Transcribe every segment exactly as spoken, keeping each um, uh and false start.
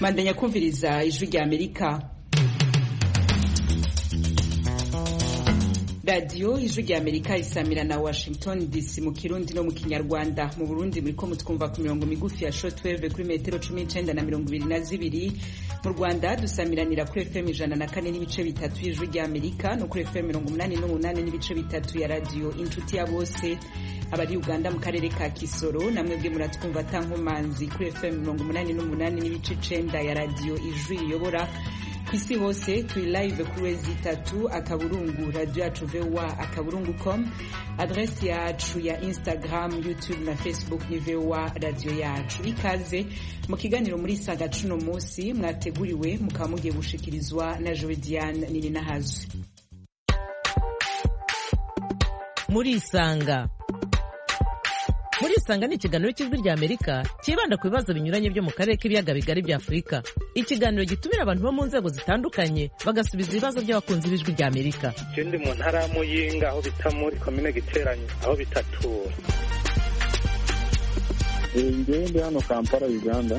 Mandanya kumviriza ijwi rya Amerika. Radio ijwi rya Amerika isamira na Washington D C mu Kirundi no mu Kinyarwanda. Mu Burundi muriko mutwumva ku mirongo migufi ya shortwave kuri metero cumi n'icenda na mirongo ibiri na zibiri. Mu Rwanda dusamiranira kuri F M ijana na kane n'ibice bitatu y'ijwi rya Amerika no kuri F M mirongo umunani n'umunani n'ibice bitatu ya radio Inshuti ya Bose. Abari Uganda mu karere ka Kisoro namwe bwe muratwumva tankomanzi kuri F M mirongo umunani n'umunani n'ibice icenda ya radio Ijwi Riyobora. Kwisi hose turi live kuri wezi itatu akaburungu radio yacu V O A akaburungu dot com, adresse yacu ya Instagram, YouTube na Facebook ni V O A radio yacu. Ikaze mu kiganiro muri saga cuno munsi mwateguriwe mukamugiye gushikirizwa na Jodiane nini nahazi. Muri isanga Muri isanga ni ikiganiro cy'ijwi rya Amerika kibanda ku bibazo binyuranye byo mu karere k'ibiyaga bigari bya Afurika. Ikiganiro gitumira abantu bo mu nzego zitandukanye bagasubiza ibibazo by'abakunzi b'ijwi rya Amerika. Ikindi mu ntara ya Muyinga aho bita muri commune Giteranyi aho bitatura. Ngiye ndi hano Kampala Uganda.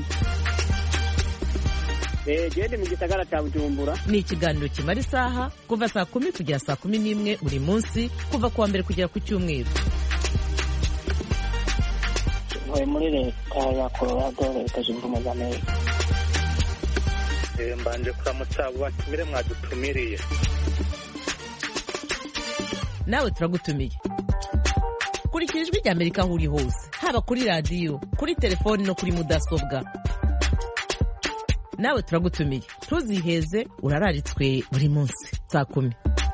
Eh gende mu gisagara cya Bujumbura. Ni ikiganiro kimara isaha kuva saa kumi kugera saa kumi n'imwe buri munsi kuva kuwa mbere kugera ku cyumweru. Muri leta ya Colorado leta zunze ubumwe za Amerika. Eh mbanje kuramutsa abo batumire mwadutumiriye. Nawe turagutumiye. Kurikira ijwi rya Amerika aho uri hose, haba kuri radio, kuri telefoni no kuri mudasobwa. Nawe turagutumiye. Tuziheze urararitswe buri munsi saa kumi.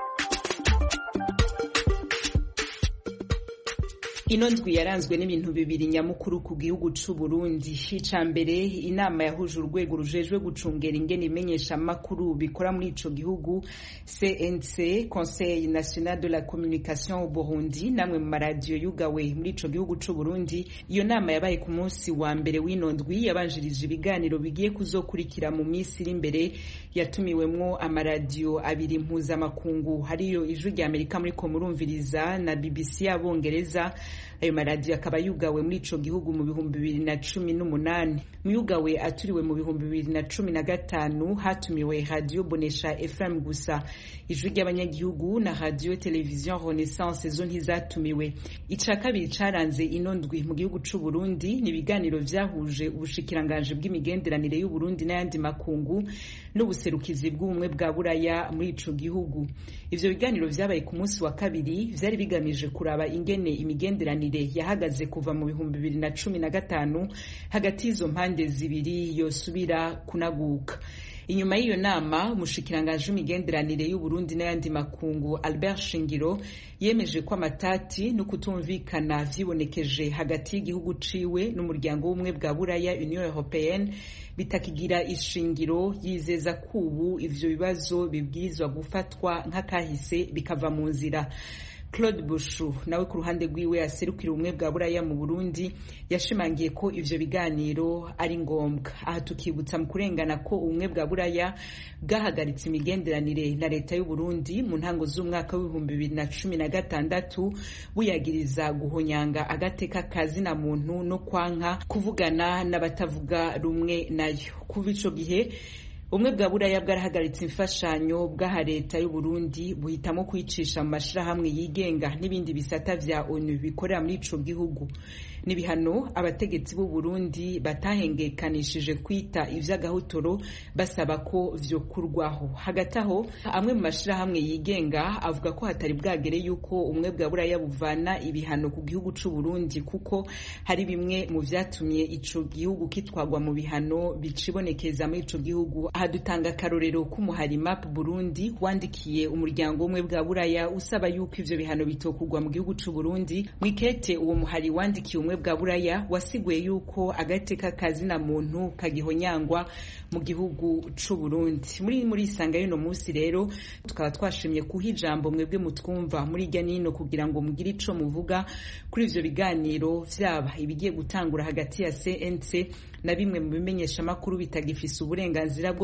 Ino ndwi yaranzwe n'ibintu bibiri nyamukuru ku gihugu c'u Burundi. Icambere inama yahuje urwego rujejwe gucungera ingene imenyesha makuru bikora muri ico gihugu C N C, Conseil National de la Communication au Burundi, namwe mu radio yugawe muri ico gihugu c'u Burundi. Iyo nama yabaye ku munsi wa mbere w'ino ndwi yabanjirije ibiganiro bigiye kuzokurikira mu minsi iri imbere, yatumiwemwo amaradio abiri mpuzamakungu hariyo ijwi rya Amerika muri ko murumviriza na B B C y'Abongereza. Ayo maradiyo akaba yugawe muri ico gihugu mu bihumbi bibiri na cumi n'umunani. Muyugawe aturiwe mu bihumbi bibiri na cumi na gatanu hatumiwe Radio Bonesha F M gusa. Ijwi ry'abanyagihugu na Radio Television Renaissance zo ntizatumiwe. Ica kabiri caranze ino ndwi mu gihugu c'u Burundi ni ibiganiro vyahuje ubushikiranganje bw'imigenderanire y'u Burundi n'ayandi makungu n'ubuserukizi bw'ubumwe bwa Buraya muri ico gihugu. Ivyo biganiro vyabaye ku munsi wa kabiri vyari bigamije kuraba ingene imigenderanire yahagaze kuva mu bihumbi bibiri na cumi na gatanu hagati y'izo mpande zibiri yosubira kunaguka. Inyuma y'iyo nama umushikiranganje w'imigenderanire y'u Burundi n'ayandi makungu Albert Shingiro yemeje ko amatati no kutumvikana vyibonekeje hagati y'igihugu ciwe n'umuryango w'ubumwe bwa Buraya Union Européenne bitakigira ishingiro, yizeza kubu ivyo bibazo bibwirizwa gufatwa nk'akahise bikava mu nzira. Claude Bushu nawe ku ruhande rwiwe aserukira ubumwe bwa Buraya mu Burundi yashimangiye ko ivyo biganiro ari ngombwa. Aha tukibutsa mu kurengana ko ubumwe bwa Buraya bwahagaritse imigenderanire na leta y'u Burundi mu ntango z'umwaka w'ibihumbi bibiri na cumi na gatandatu buyagiriza guhonyanga agateka kazina muntu no kwanka kuvugana n'abatavuga rumwe nayo. Kuva ico gihe Ubumwe bwa Buraya bwarahagaritse imfashanyo bw'aha leta y'u Burundi buhitamo kwicisha mu mashirahamwe yigenga n'ibindi bisata vya O N U bikorera muri ico gihugu. Nibihano abategetsi b'u Burundi batahengekanishije kwita ivy'agahotoro basaba ko vyo kurwaho. Hagati aho amwe mu mashirahamwe yigenga avuga ko hatari bwagere yuko Ubumwe bwa Buraya buvana ibihano ku gihugu c'u Burundi kuko hari bimwe mu vyatumye ico gihugu kitwagwa mu bihano bicibonekeza muri ico gihugu. Aha dutanga karorero k'umuhari Map Burundi wandikiye umuryango umwe bwa Buraya usaba yuko ivyo bihano bitokugwa mu gihugu c'u Burundi. Mwikete uwo muhari wandikiye umwe bwa Buraya wasiguye yuko agateka kazina muntu kagihonyangwa mu gihugu c'u Burundi. Muri muri isanga y'ino munsi rero tukaba twashimye kuha ijambo mwebwe mutwumva muri irya nino kugira ngo mugire ico muvuga kuri ivyo biganiro vyaba ibigiye gutangura hagati ya C N C na bimwe mu bimenyesha makuru bitagifise uburenganzira bwo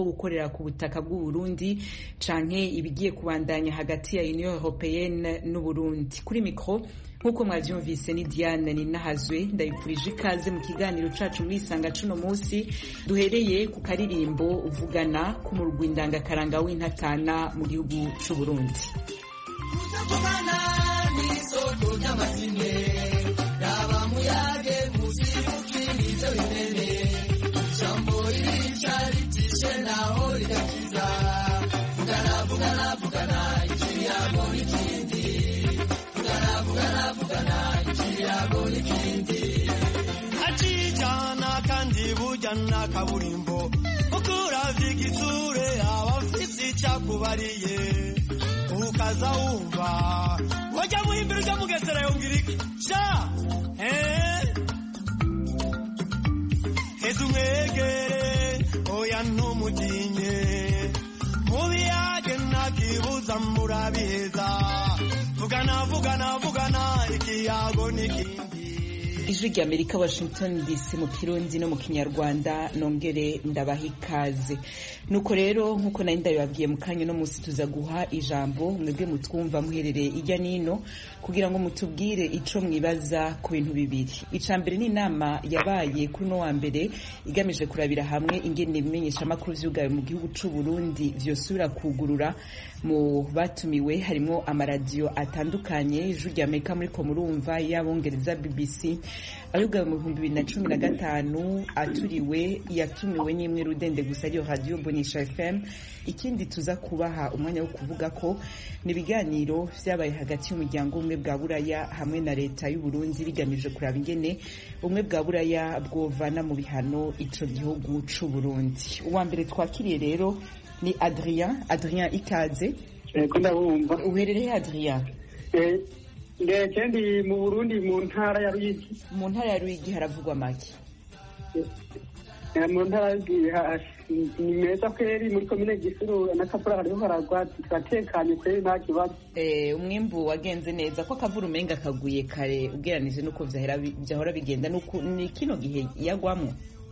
gukorera ku butaka bw'u Burundi canke ibigiye kubandanya hagati ya Union Européenne n'u Burundi. Kuri mikro nkuko mwavyumvise ni Diane Ninahazwe, ndayipfurije ikaze mu kiganiro cacu muri Isanga cuno musi duhereye ku karirimbo uvugana ku murwi ndangakaranga w'intatana mu gihugu c'u Burundi. Achijana kandi bujana kaburimbo ukuravye igitsure abafisi cakubariye ukaza wumva wajya muhimbira uja mugesera yongiriki sha eh ezumwegere oya ntumutinye mubiyage nakibuza murabiheza vugana vugana vugana ikiyago nikindi. Ijwi rya Amerika, Washington D C, mu Kirundi no mu Kinyarwanda. Nongere ndabaha ikaze. Nuko rero nkuko nari ndabibabwiye mu kanya no musi tuza guha ijambo mwebwe mutwumva muherereye ijya nino kugira ngo mutubwire ico mwibaza ku bintu bibiri. Icambere ni inama yabaye kuri no wa mbere igamije kurabira hamwe ingene bimenyesha makuru vyugaye mu gihugu c'u Burundi vyosubira kugurura. Mu batumiwe harimo amaradiyo atandukanye. Ijwi rya Amerika muri ko murumva y'abongereza B B C ayugaye mu bihumbi bibiri na cumi na gatanu, aturiwe yatumiwe n'imwe rudende gusa ariyo Radio Bonisha F M. Ikindi tuza kubaha umwanya wo kuvuga ko nibiganiro vyabaye hagati y'umuryango umwe bwa Buraya hamwe na leta y'u Burundi bigamije kuraba ingene umwe bwa Buraya bwovana mu bihano ico gihugu c'u Burundi. Uwa mbere twakiriye rero ni Adrien. Adrien, ikaze. Eko ndabumva. Uherereye Adrien? Eh, ndetse ndi mu Burundi mu ntara ya Ruyigi. Mu ntara ya Ruyigi haravugwa make? Eh, mu ntara ya ni meza kweri muri komine Gisuru na Kapura hariho haragwa turatekanye kweri nta kibazo. Eh, umwimbu wagenze neza ko akavura umenga kaguye kare ugeranije nuko vyahera byahora bigenda nuko ni kino gihe yagwamo.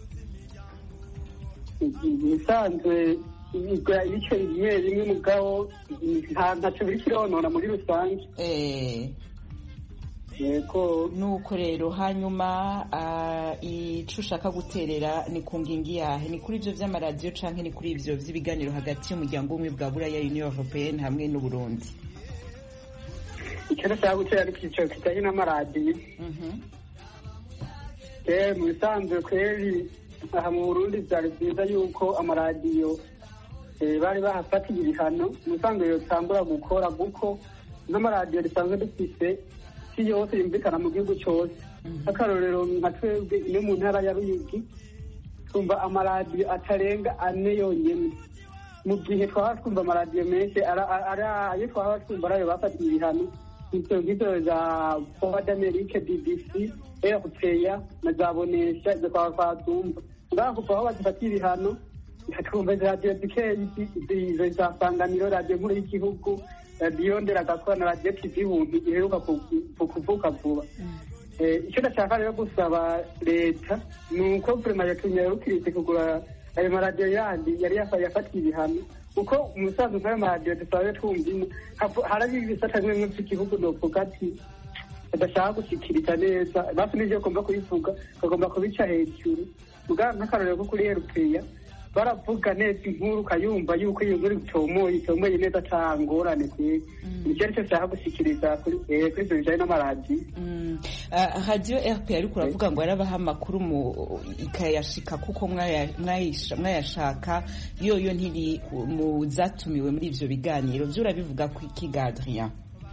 Bisanzwe igwa ibice bimwe bimwe mugabo nta ntacyo biri kironona muri rusange. Eh, yego. Nuko rero hanyuma uh, ico ushaka guterera ni ku ngingi yahe? Ni kuri ivyo vy'amaradiyo canke ni kuri ivyo vy'ibiganiro hagati y'umuryango umwe bwa Buraya Union Européenne hamwe n'u Burundi? Icyo nashaka gutera ari ico kijanye n'amaradiyo. Mhm. Eh, mu bisanzwe kweri aha mu Burundi vyari vyiza yuko amaradiyo bari bahafatiye ibihano musanzwe yotangura gukora kuko n'amaradiyo risanzwe dufise si yose yumvikana mu gihugu cyose. Akarorero nka twebwe ino mu ntara ya Ruyigi twumva amaradiyo atarenga ane yonyene, mu gihe twaba twumva amaradiyo menshi ayo twaba twumva arayo bafatiye ibihano ivyo ngivyo za Voix d'Amerique, B B C, R T A na za Bonesha izo twaba twazumva ngaho kuva aho bazifatiye ibihano twumva radiyo zikeyi za Sanganiro, radiyo nkuru y'igihugu, radiyo Nderagakora na radiyo T V Buntu iheruka kuvuka vuba. Icyo ndashaka rero gusaba leta ni uko vrema yatunyarukiritse kugura ayo maradiyo yandi yari yafatiye ibihano kuko umusanzu nk'ayo maradiyo dusabe twumvimo harabi ibisata bimwe by'igihugu novuga ati badashaka gushikiriza neza basi n'ivyo bagomba kubivuga bagomba kubica hejuru. Muga nk'akarorero ko kuri Erupeya baravuga neza inkuru ukayumva yuko iyo nkuru itomoye itomoye neza cangorane kwe nicyo aricyo nshaka gushikiriza kuri ivyo bijanye n'amaradiyo. Radio R P A ariko uravuga ngo yarabaha amakuru mu ikayashika kuko mwayashaka yoyo ntiri mu zatumiwe muri ivyo biganiro vyo urabivuga ku ikiga Adrien?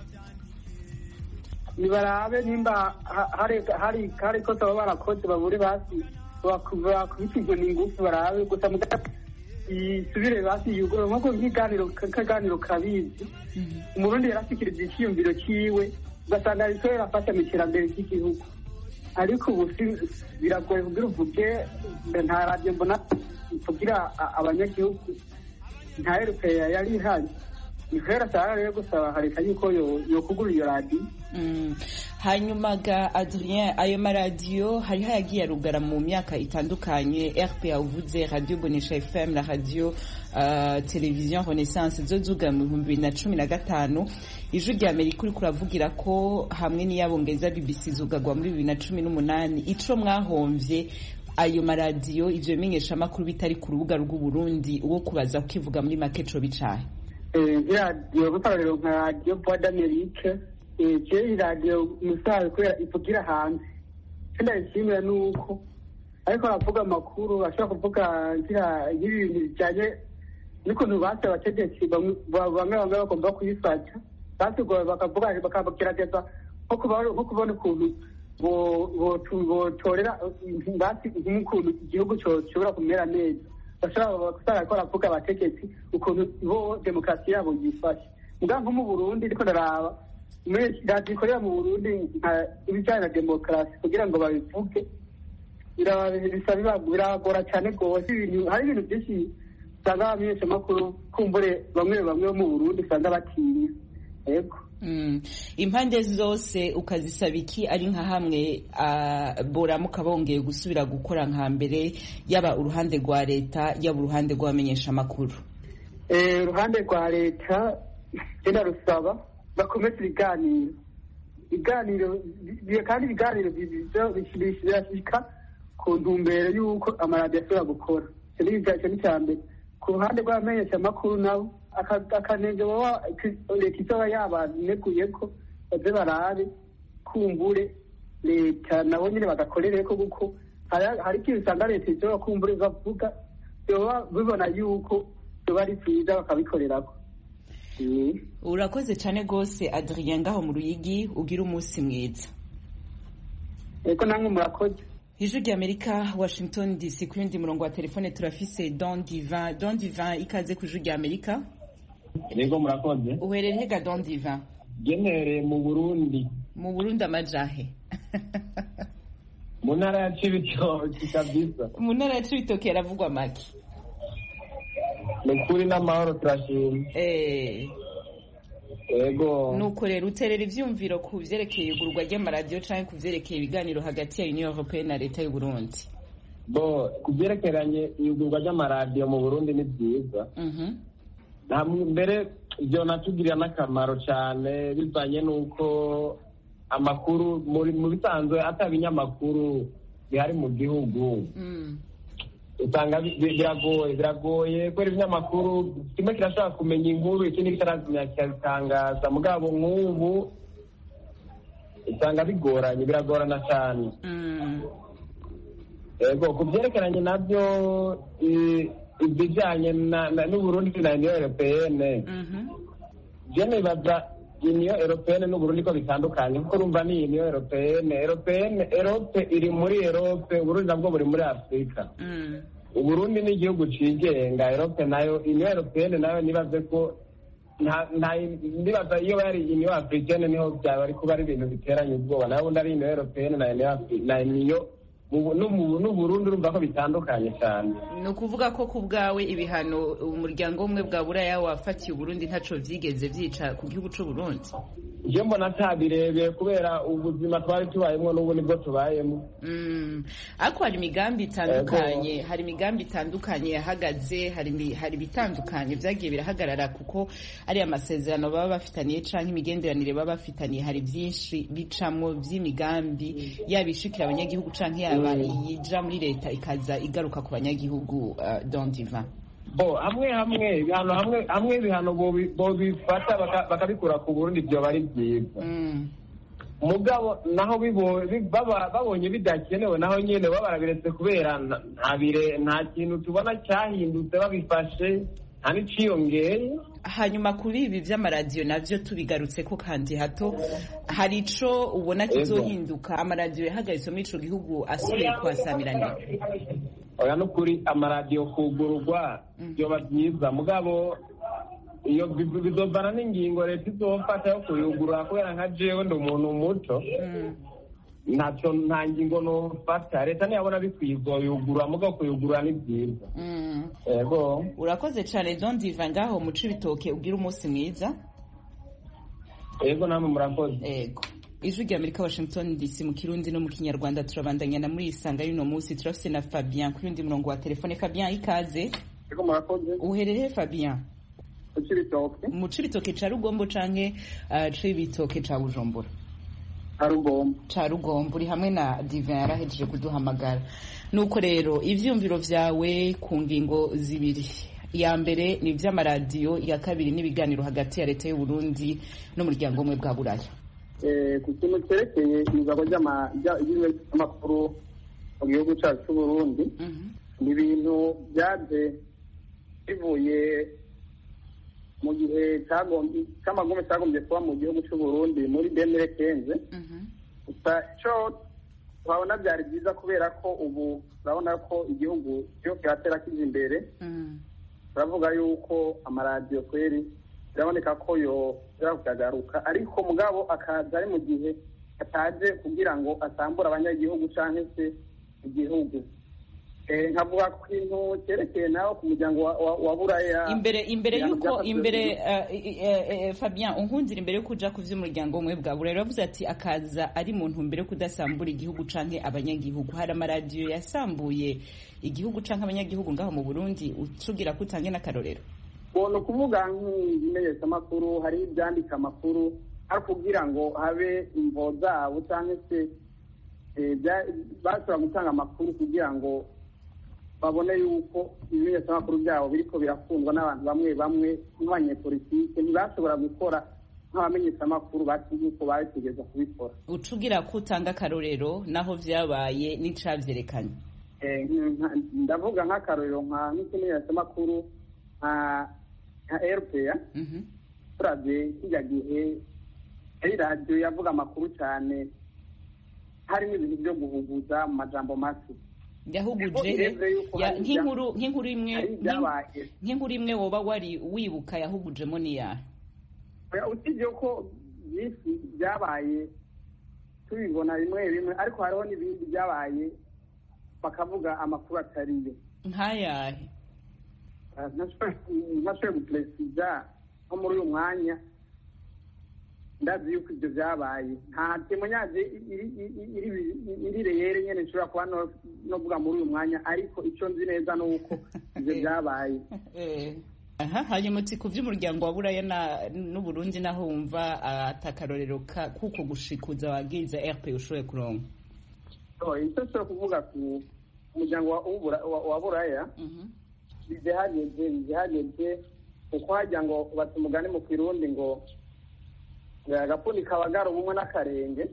Nibarabe nimba hari hari hari ko baba barakoze babure basi bakubitijwe n'ingufu barabe gusa mugati isubire basi yugura nko nk'iganiro kaganiro kabizi umurundi yarafikiriza ikiyumviro kiwe ugasanga ariko yarafasha mu iterambere ry'igihugu ariko ubu biragoye kugira uvuge nta radiyo mbona kugira abanyagihugu nta Erupeya yari ihari nihera cyane rero gusaba hareka yuko yo kugura iyo radiyo. Hanyuma ga Adrien, ayo maradiyo hari hayagiye arugara mu myaka itandukanye. R P A uvuze Radio Bonesha F M na radio uh, Television Renaissance zo zuga mu bihumbi bibiri na cumi na gatanu. Ijwi rya Amerika uri kuravugira ko hamwe n'iyabongeza B B C zugagwa muri bibiri na cumi n'umunani. Ico mwahomvye ayo maradiyo ivyo bimenyesha makuru bitari ku rubuga rw'u Burundi uwo kubaza ukivuga muri makeco bicaye. Eh radio gutarero nka Radio Voix d'Amérique eh je radio musabe kwera ivugira hanze. Kandi ishimira nuko ariko aravuga amakuru ashaka kuvuga ngira ibintu bijanye niko nubatse abategetsi bamwe bamwe bagomba kuyifata. Basi go bakavuga bakagerageza nko kubona ukuntu bo torera ingati nk'ukuntu igihugu cyoshobora kumera neza. Bashaka kusara ko ravuga abategetsi ukuntu bo demokrasi yabo yifashe. Muga nko mu Burundi ariko ndaraba muri radio ikorera mu Burundi ibijyanye na demokrasi kugira ngo babivuge birabisaba biragora cyane gose. Ibintu hari ibintu byinshi usanga abamenyesha makuru kumbure bamwe bamwe mu Burundi usanga batinya. Yego. Mm. Impande zose ukazisaba iki ari nka hamwe uh, boramuka bongeye gusubira gukora nka mbere yaba uruhande rwa leta yaba uruhande rw'abamenyesha makuru? Eh uruhande rwa leta genda rusaba bakomeze ibiganiro ibiganiro kandi ibiganiro bishishika ku ntumbero y'uko amaradiyo ashobora gukora. Icyo ni icya mbere. Ku ruhande rw'abamenyesha makuru nabo akanenge baba leta izoba yabaneguye ko baze barabe kumbure leta nabo nyine bagakorere ko kuko hari ikintu usanga leta izoba kumbure bavuga yoba bibona yuko yoba ari byiza bakabikorerako. Urakoze cyane gose Adrien ngaho mu Ruyigi, ugira umunsi mwiza. Eko namwe murakoze. Ijwi rya Amerika, Washington D C. Kundi murongo wa telefone turafise Don Divin. Don Divin, ikaze ku Ijwi rya Amerika. Yego murakoze. Uherereye ga Don Divin? Genere mu Burundi. Mu Burundi amajahe. Mu ntara ya Cibitoke kabisa. Mu ntara ya Cibitoke yaravugwa make. Nukuri n'amahoro turashima. Eh. Ego. Nuko rero uterera ivyumviro ku vyerekeye igurwa ry'amaradiyo canke ku vyerekeye ibiganiro hagati ya Union Européenne na leta y'u Burundi? Bo kubyerekeranye igurwa ry'amaradiyo mu Burundi ni byiza. Mhm. Namwe mbere byo natugirira n'akamaro cyane bivanye nuko amakuru muri mu bisanzwe atabinyamakuru bihari mu gihugu. Mm. Usanga biragoye biragoye kwera ibinyamakuru kimwe kirashaka kumenya inkuru ikindi kitarazimya cyatangaza mugabo nk'ubu usanga bigoranye biragorana cyane. Mm. Ego kubyerekeranye nabyo ibijyanye n'u Burundi na Union Européenne. Mhm. Je nibaza Union Européenne n'u Burundi ko bitandukanye kuko urumva ni Union Européenne Européenne Europe iri muri Europe, Burundi nabwo buri muri Afrika. Mm. Uburundi ni igihugu cigenga, Europe nayo Union Européenne nayo nibaze ko nta nibaza iyo bari Union Africaine niho byaba ari kuba ari ibintu biteranye ubwoba, nayo ndari Union Européenne na Union n'u Burundi urumva ko bitandukanye cyane. ni ukuvuga ko ku bwawe ibihano umuryango umwe bwa buraya wafatiye Burundi ntaco vyigeze vyica ku gihugu c'u Burundi? Je mbona tabirebeye kubera ubuzima twari tubayemo n'ubu nibwo tubayemo. Mm. Ako hari imigambi itandukanye, hari imigambi itandukanye yahagaze, hari hari bitandukanye vyagiye birahagarara kuko ari amasezerano baba bafitaniye canke imigenderanire baba bafitaniye, hari vyinshi bicamwo vy'imigambi yabishikira abanyagihugu canke yaba yija muri leta ikaza igaruka ku banyagihugu. uh, Don Divin. Bo hamwe hamwe ibihano hamwe hamwe ibihano bo bifata bakabikura ku Burundi byo bari byiza. Mm. Mugabo naho bibo babonye bidakenewe naho nyene babarabiretse kubera ntabire nta kintu tubona cyahindutse babifashe nta n'iciyongeye. Hanyuma kuri ibi vy'amaradiyo navyo tubigarutse ko kandi hato hari ico ubona kizohinduka amaradiyo yahagaritse muri ico gihugu asubiye kwasamirana? Oya nukuri amaradiyo kugururwa byoba byiza mugabo iyo bizovana n'ingingo leta izofata yo kuyugurura kubera nka jewe ndi umuntu muto. ntacyo nta ngingo nofata leta ntiyabona bikwiye yugurura mugabo kuyugurura ni byiza. Yego urakoze cyane Don Diva ngaho mu Cibitoke ugira umunsi mwiza. Yego namwe murakoze. Yego Ijwi rya Amerika Washington D C mu Kirundi no mu Kinyarwanda turabandanya na muri isanga y'uno munsi turafite na Fabien kuri undi murongo wa telefone. Fabien ikaze. Yego murakoze. Uherereye Fabien? Mu Cibitoke. Mu Cibitoke ca Rugombo canke uh, Cibitoke ca Bujumbura? Ca Rugombo. Ca Rugombo uri hamwe na Divin yarahejeje kuduhamagara. Nuko rero ivyumviro vyawe ku ngingo zibiri. Ya mbere ni vy'amaradiyo, ya kabiri n'ibiganiro hagati ya leta y'u Burundi n'umuryango umwe bwa Buraya. ku kintu cyerekeye ibigabo by'amakuru mu gihugu cyacu cy'u Burundi ni ibintu byaje bivuye mu gihe cy'amagume cyagombye kuba mu gihugu cy'u Burundi muri demire kenze gusa icyo twabona byari byiza kubera ko ubu urabona ko igihugu cyo kiratera kiza imbere turavuga yuko amaradiyo kweri biraboneka ko yo yakagaruka ariko mugabo akaza ari mu gihe ataje kugira ngo asambure abanyagihugu cyangwa se igihugu eh nkavuga ku kintu cyerekeye naho ku muryango wa Buraya imbere imbere yuko imbere Fabien unkundira imbere yo kuja ku vy'umuryango umwe bwa Buraya yavuze ati akaza ari mu ntumbero kudasambura igihugu canke abanyagihugu. Hari amaradiyo yasambuye igihugu canke abanyagihugu ngaho mu Burundi ucugira kutange n'akarorero? Bono kuvuga nk'imenyesha makuru hari ibyandika makuru ari kugira ngo habe imvo zabo cyangwa se bashobora gutanga amakuru kugira ngo babone yuko ibimenyesha makuru byabo biriko birakundwa n'abantu bamwe bamwe nk'abanyepolitike ntibashobora gukora nk'abamenyesha makuru batiye uko bategeza kubikora. Ucugira kutanga akarorero naho vyabaye n'icavyerekanye? Eh ndavuga nk'akarorero nka nk'imenyesha makuru nka nka R P A turabye kijya gihe ari radio yavuga amakuru cyane harimo ibintu byo guhuguza mu majambo make yahuguje nk'inkuru nk'inkuru imwe nk'inkuru imwe woba wari wibuka yahugujemo niya usibye ko byinshi byabaye tubibona bimwe bimwe ariko hariho n'ibindi byabaye bakavuga amakuru atariyo nk'ayahe nashoboye guperesiza nko muri uyu mwanya ndazi yuko ibyo byabaye nta temonyaje iri reyere nyene nshobora kuba no kuvuga muri uyu mwanya ariko icyo nzi neza ni uko ibyo byabaye. Aha hanyuma uti ku vy'umuryango wa Buraya n'Uburundi naho wumva atakarorero kuko gushikuza wagiza R P ushoboye kuronka? Icyo nshobora kuvuga ku muryango wa Buraya bizihageze bizihageze kuko hajya ngo bati umugani mu Kirundi ngo agapfundi kabagara ubumwe n'akarenge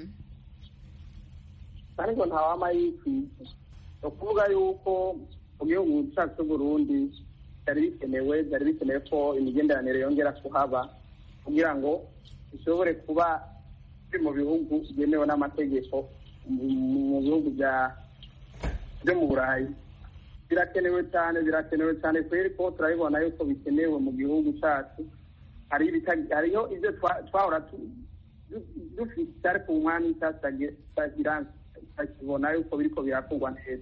ariko ntawama yikwiye. ni ukuvuga yuko mu gihugu cyacu cy'u Burundi byari bikenewe byari bikenewe ko imigenderanire yongera kuhaba kugira ngo bishobore kuba biri mu bihugu byemewe n'amategeko mu bihugu byo mu Burayi. Birakenewe cyane birakenewe cyane kweri ko turabibona yuko bikenewe mu gihugu cyacu. Hariyo ibyo twahora dufite ariko umwanya itagira tukibona yuko biriko birakorwa neza.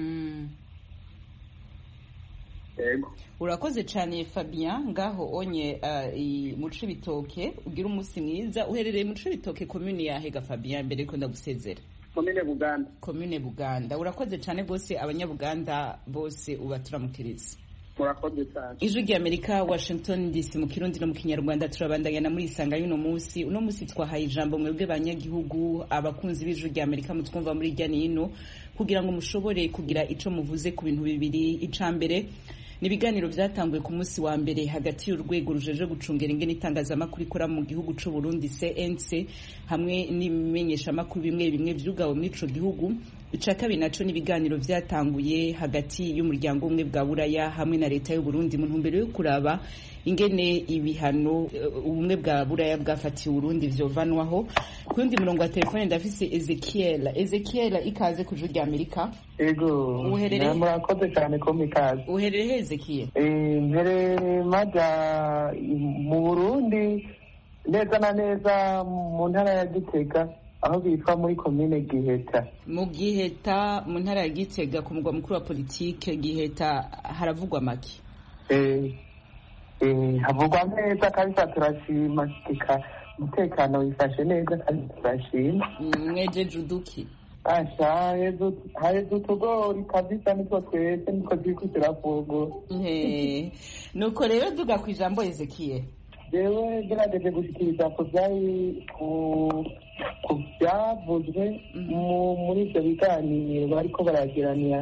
Yego urakoze cyane Fabien ngaho onye mu Cibitoke ugira umunsi mwiza. Uherereye mu Cibitoke commune ya Hega Fabien mbere ko ndagusezera? Commune Buganda. Commune Buganda. Urakoze cyane gose abanyabuganda bose ubaturamukiriza. Murakoze cyane. Ijwi rya Amerika Washington D C mu Kirundi no mu Kinyarwanda turabandanya na muri isanga y'uno munsi. Uno munsi twahaye ijambo mwebwe banyagihugu abakunzi b'Ijwi rya Amerika mutwumva muri irya nino kugira ngo mushobore kugira ico muvuze ku bintu bibiri. Icambere nibiganiro byatanguye ku munsi wa mbere hagati y'urwego rujeje gucungera ingene itangazamakuru ikora mu gihugu c'u Burundi C N C hamwe n'imenyesha makuru bimwe bimwe vyugawe muri ico gihugu. Ica kabiri naco nibiganiro vyatanguye hagati y'umuryango umwe bwa Buraya hamwe na leta y'u Burundi mu ntumbero yo kuraba ingene ibihano ubumwe bwa Buraya bwafatiye Burundi vyovanwaho. Kundi murongo wa telefone ndafise Ezekiel. Ezekiel ikaze ku Ijwi rya Amerika. Ego murakoze cyane ko mikaze. Uherereye Ezekiel? Eh mbere maja mu Burundi neza na neza mu ntara ya Gitega aho bitwa muri komine Giheta. Mu Giheta mu ntara ya Gitega ku mugwa mukuru wa politike Giheta haravugwa make? Eh eh havugwa neza kandi turashima kika umutekano wifashe neza kandi turashima. Mweje juduki? Asha yezo hayezo tugori kabisa niko twese niko twikutira fogo. Eh nuko rero duga ku ijambo Ezekiel. Jewe gerageje gushikiriza ko byari ku ku byavuzwe muri ibyo biganiro bariko baragiranira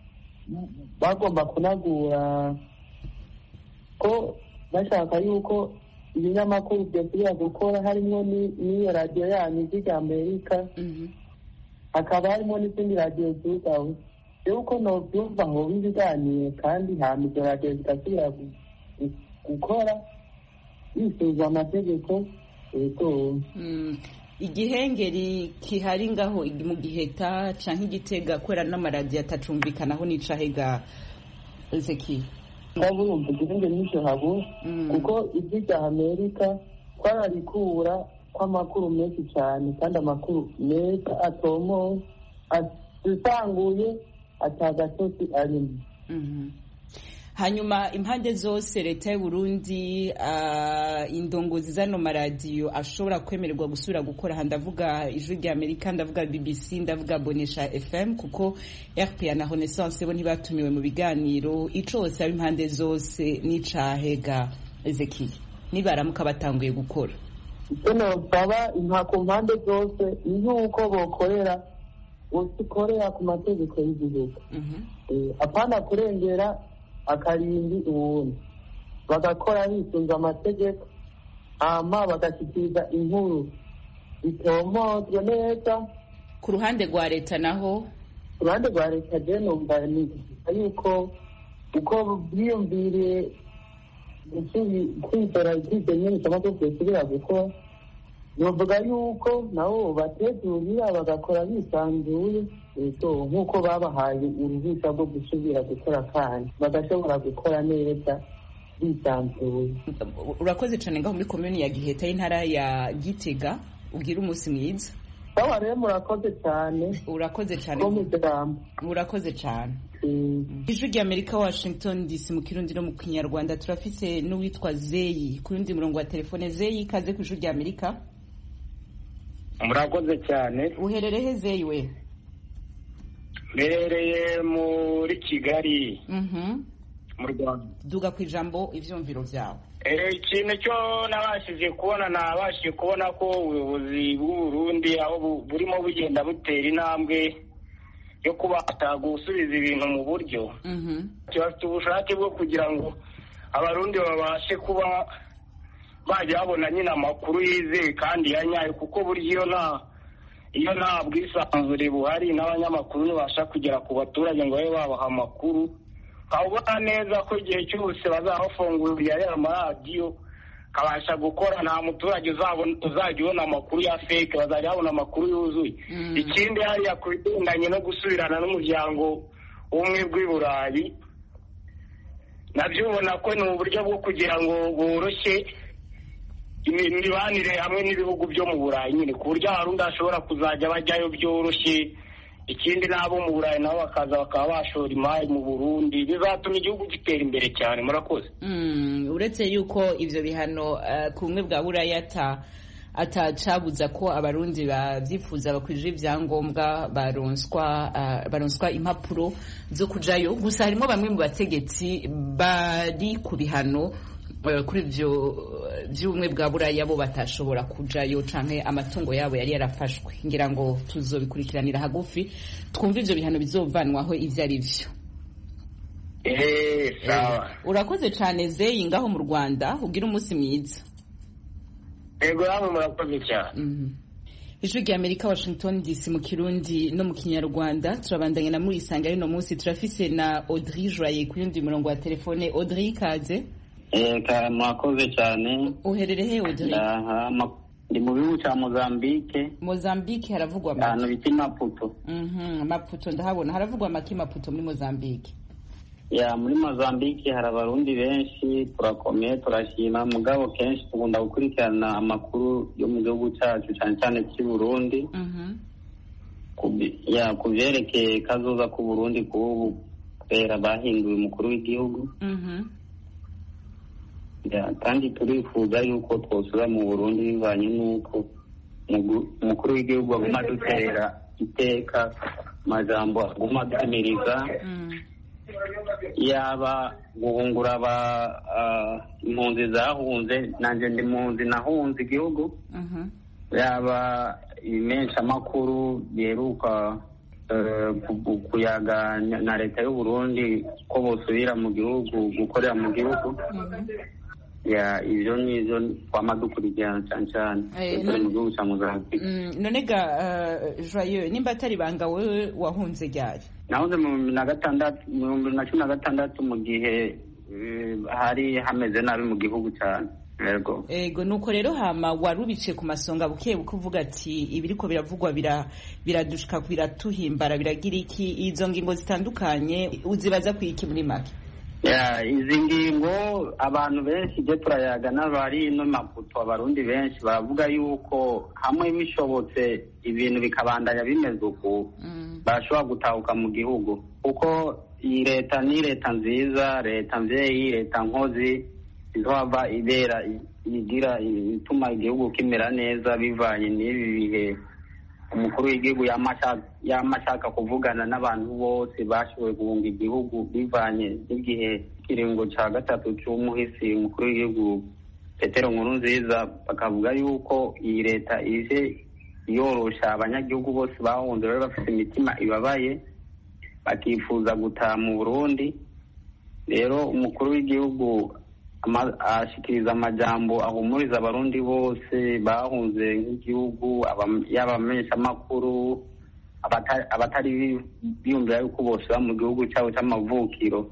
bagomba kunagura ko bashaka yuko ibinyamakuru byose gukora harimo n'iyo radiyo yanyu y'Igihugu Amerika hakaba harimo n'izindi radiyo zugawe yuko nobyumva aho biganiro kandi nta mizo radiyo zitasubira gukora yisuzwa amategeko yego. Igihengeri kihari ngaho mu Giheta canke Igitega kwera n'amaradiyo atacumvikanaho n'icahega Ezekiel? Ndabumva igihengeri n'icyo habo kuko iby'Igihugu Amerika twararikura kw'amakuru menshi cyane kandi amakuru meza atomo asanguye atagatosi arimo. Hanyuma impande zose leta y'u Burundi uh, indongozi zano maradiyo ashobora kwemererwa gusubira gukora ha ndavuga Ijwi rya Amerika ndavuga B B C ndavuga Bonesha F M kuko R P A na Renaissance bo ntibatumiwe mu biganiro icose ari impande zose n'icahega Ezekiel nibaramuka batanguye gukora. Ino baba inka ku mpande zose nk'uko bokorera usikorera ku mategeko y'igihugu. Eh apana kurengera akarindi ubundi bagakora bisunze amategeko ama bagashyikiriza inkuru bitomozwe neza. Ku ruhande rwa leta naho ku ruhande rwa leta je numva ni yuko uko biyumviriye kwizera ikize nyine cyangwa kwesubira gukora novuga yuko nabo bategurira bagakora bisanzuye eto nk'uko babahaye uruhushya rwo gusubira gukora kandi bagashobora gukora neza bisanzuye. Urakoze cyane ngaho muri komune ya Giheta y'intara ya Gitega ugira umunsi mwiza. Sawa rero murakoze cyane. Urakoze cyane. Urakoze cyane. Ijwi rya Amerika Washington D C mu Kirundi no mu Kinyarwanda turafise n'uwitwa Zeyi ku rundi murongo wa telefone. Zeyi kaze ku Ijwi rya Amerika. Murakoze cyane. Uherereye Zeyi we? Merereye muri Kigali. Mhm. Mu Rwanda. Duga ku ijambo ivyumviro vyawe. Eh ikintu cyo nabashije kubona nabashije kubona ko ubuyobozi bw'u Burundi aho burimo bugenda butera intambwe yo kubata gusubiza ibintu mu buryo. Mhm. Cyafite ubushake bwo kugira ngo abarundi babashe kuba bajya babona nyine amakuru yizeye kandi yanyaye kuko buryo nta iyo nta bwisanzure buhari n'abanyamakuru ntibasha kugera ku baturage ngo babe babaha amakuru. Kabona neza ko igihe cyose bazabafungurira ya maradiyo kabasha gukora nta muturage uzabona uzajya ubona amakuru ya fake bazajya babona amakuru yuzuye. Ikindi hariya ku bidendanye no gusubirana n'umuryango umwe bw'i Burayi nabyo ubona ko ni uburyo bwo kugira ngo boroshye imibanire hamwe n'ibihugu byo mu Burayi nyine ku buryo abarundi ashobora kuzajya bajyayo byoroshye. Ikindi nabo mu Burayi nabo bakaza bakaba bashora imari mu Burundi bizatuma igihugu gitera imbere cyane. Murakoze. Mm, uretse yuko ivyo bihano uh, ku bumwe bwa Burayi ata atacabuza ko abarundi bavyifuza bakwije ivyangombwa baronswa uh, baronswa impapuro zo kujayo gusa harimo bamwe mu bategetsi bari ku bihano kuri ivyo by'ubumwe bwa Burayi abo batashobora kujayo canke amatungo yabo yari yarafashwe. Ngira ngo tuzobikurikiranira hagufi twumva ivyo bihano bizovanwaho ivyo ari vyo. Eh sawa. Urakoze cyane Zeyi ngaho mu Rwanda ugira umunsi mwiza. Ego namwe murakoze cyane. Mhm. Ijwi rya Amerika Washington D C mu Kirundi no mu Kinyarwanda turabandanye na muri isanga rino munsi turafise na Audrey Joye ku yundi murongo wa telefone. Audrey kaze. Eh mwakoze cyane. Uherereye he Audrey? Aha ndi mu bihugu cya Mozambique. Mozambique haravugwa ahantu bita Maputo. Mhm, Maputo ndahabona haravugwa maki Maputo muri Mozambique. ya muri Mozambique hari abarundi benshi turakomeye turashima mugabo kenshi tugunda gukurikirana amakuru yo mu gihugu cyacu cyane cyane cy'i Burundi mhm ya kuvyerekeye kazoza ku Burundi kubu kubera bahinduye umukuru w'igihugu mhm ya kandi turifuza yuko twosura mu Burundi bivanye n'uko umukuru w'igihugu aguma dutera iteka majambo aguma dutemiriza yaba guhungura aba impunzi zahunze nanjye ndi impunzi nahunze igihugu yaba imensha amakuru yeruka kuyaga na leta y'u Burundi ko bosubira mu gihugu gukorera mu gihugu ya ivyo nizo twama dukurikirana cyane cyane mu gihugu cya Mozambique. None ga Joyeux nimba atari banga wewe wahunze ryari? Nahunze mu bibiri na gatandatu mu bibiri na cumi na gatandatu mu gihe hari hameze nabi mu gihugu cyane. Yego. Ego nuko rero hama warubice ku masonga buke bukuvuga ati ibiriko biravugwa bira biradushika biratuhimbara biragira iki izo ngingo zitandukanye uzibaza kwiki muri make? Ya izi ngingo abantu benshi je turayaga n'abari no maputo abarundi benshi baravuga yuko hamwe bishobotse ibintu bikabandanya bimeze uko barashobora gutahuka mu gihugu kuko iyi leta ni leta nziza leta mvyeyi leta nkozi izohava ibera igira ituma igihugu kimera neza bivanye n'ibi bihe umukuru w'igihugu yamashaka kuvugana n'abantu bose bashoboye guhunga igihugu bivanye n'igihe kiringo ca gatatu c'umuhisi umukuru w'igihugu Petero Nkurunziza bakavuga yuko iyi leta ije yorosha abanyagihugu bose bahunze bari bafite imitima ibabaye bakifuza gutaha mu Burundi. Rero umukuru w'igihugu ashikiriza amajambo ahumuriza abarundi bose bahunze nk'igihugu y'abamenyesha amakuru abatari biyumvira yuko bose ba mu gihugu cyabo cy'amavukiro.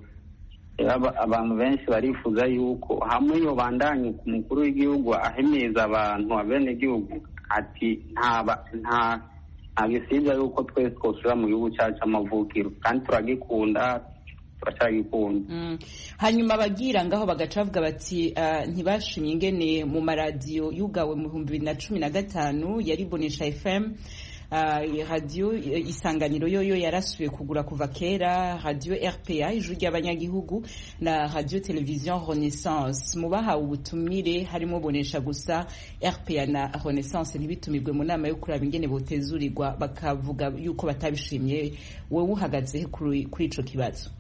Abantu benshi barifuza yuko hamwe yo bandanye ku mukuru w'igihugu ahemeza abantu abene gihugu ati nta nta agisibya yuko twese twosura mu gihugu cyacu cy'amavukiro kandi turagikunda turacagikunda. Mm. Hanyuma bagira ngaho bagacavuga bati uh, ntibashimye ingene mu maradiyo yugawe mu bihumbi bibiri na cumi na gatanu yari Bonesha F M uh, radio Isanganiro yoyo yarasubiye kugura kuva kera radio R P A ijwi ry'abanyagihugu na radio television Renaissance mu bahawe ubutumire harimo Bonesha gusa R P A na Renaissance ntibitumirwe mu nama yo kuraba ingene botezurirwa bakavuga yuko batabishimye. Wewe uhagaze kuri kuri ico kibazo?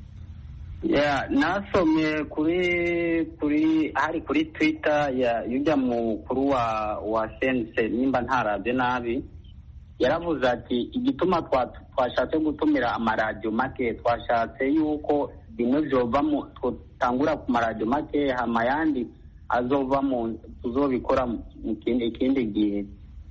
Ya nasomye kuri kuri hari kuri Twitter ya yujya mukuru wa wa Sense nimba ntarabye nabi yaravuze ati igituma twashatse gutumira amaradio make twashatse yuko bimwe byova mu tangura ku maradio make hama yandi azova mu tuzobikora mu kindi ikindi gihe.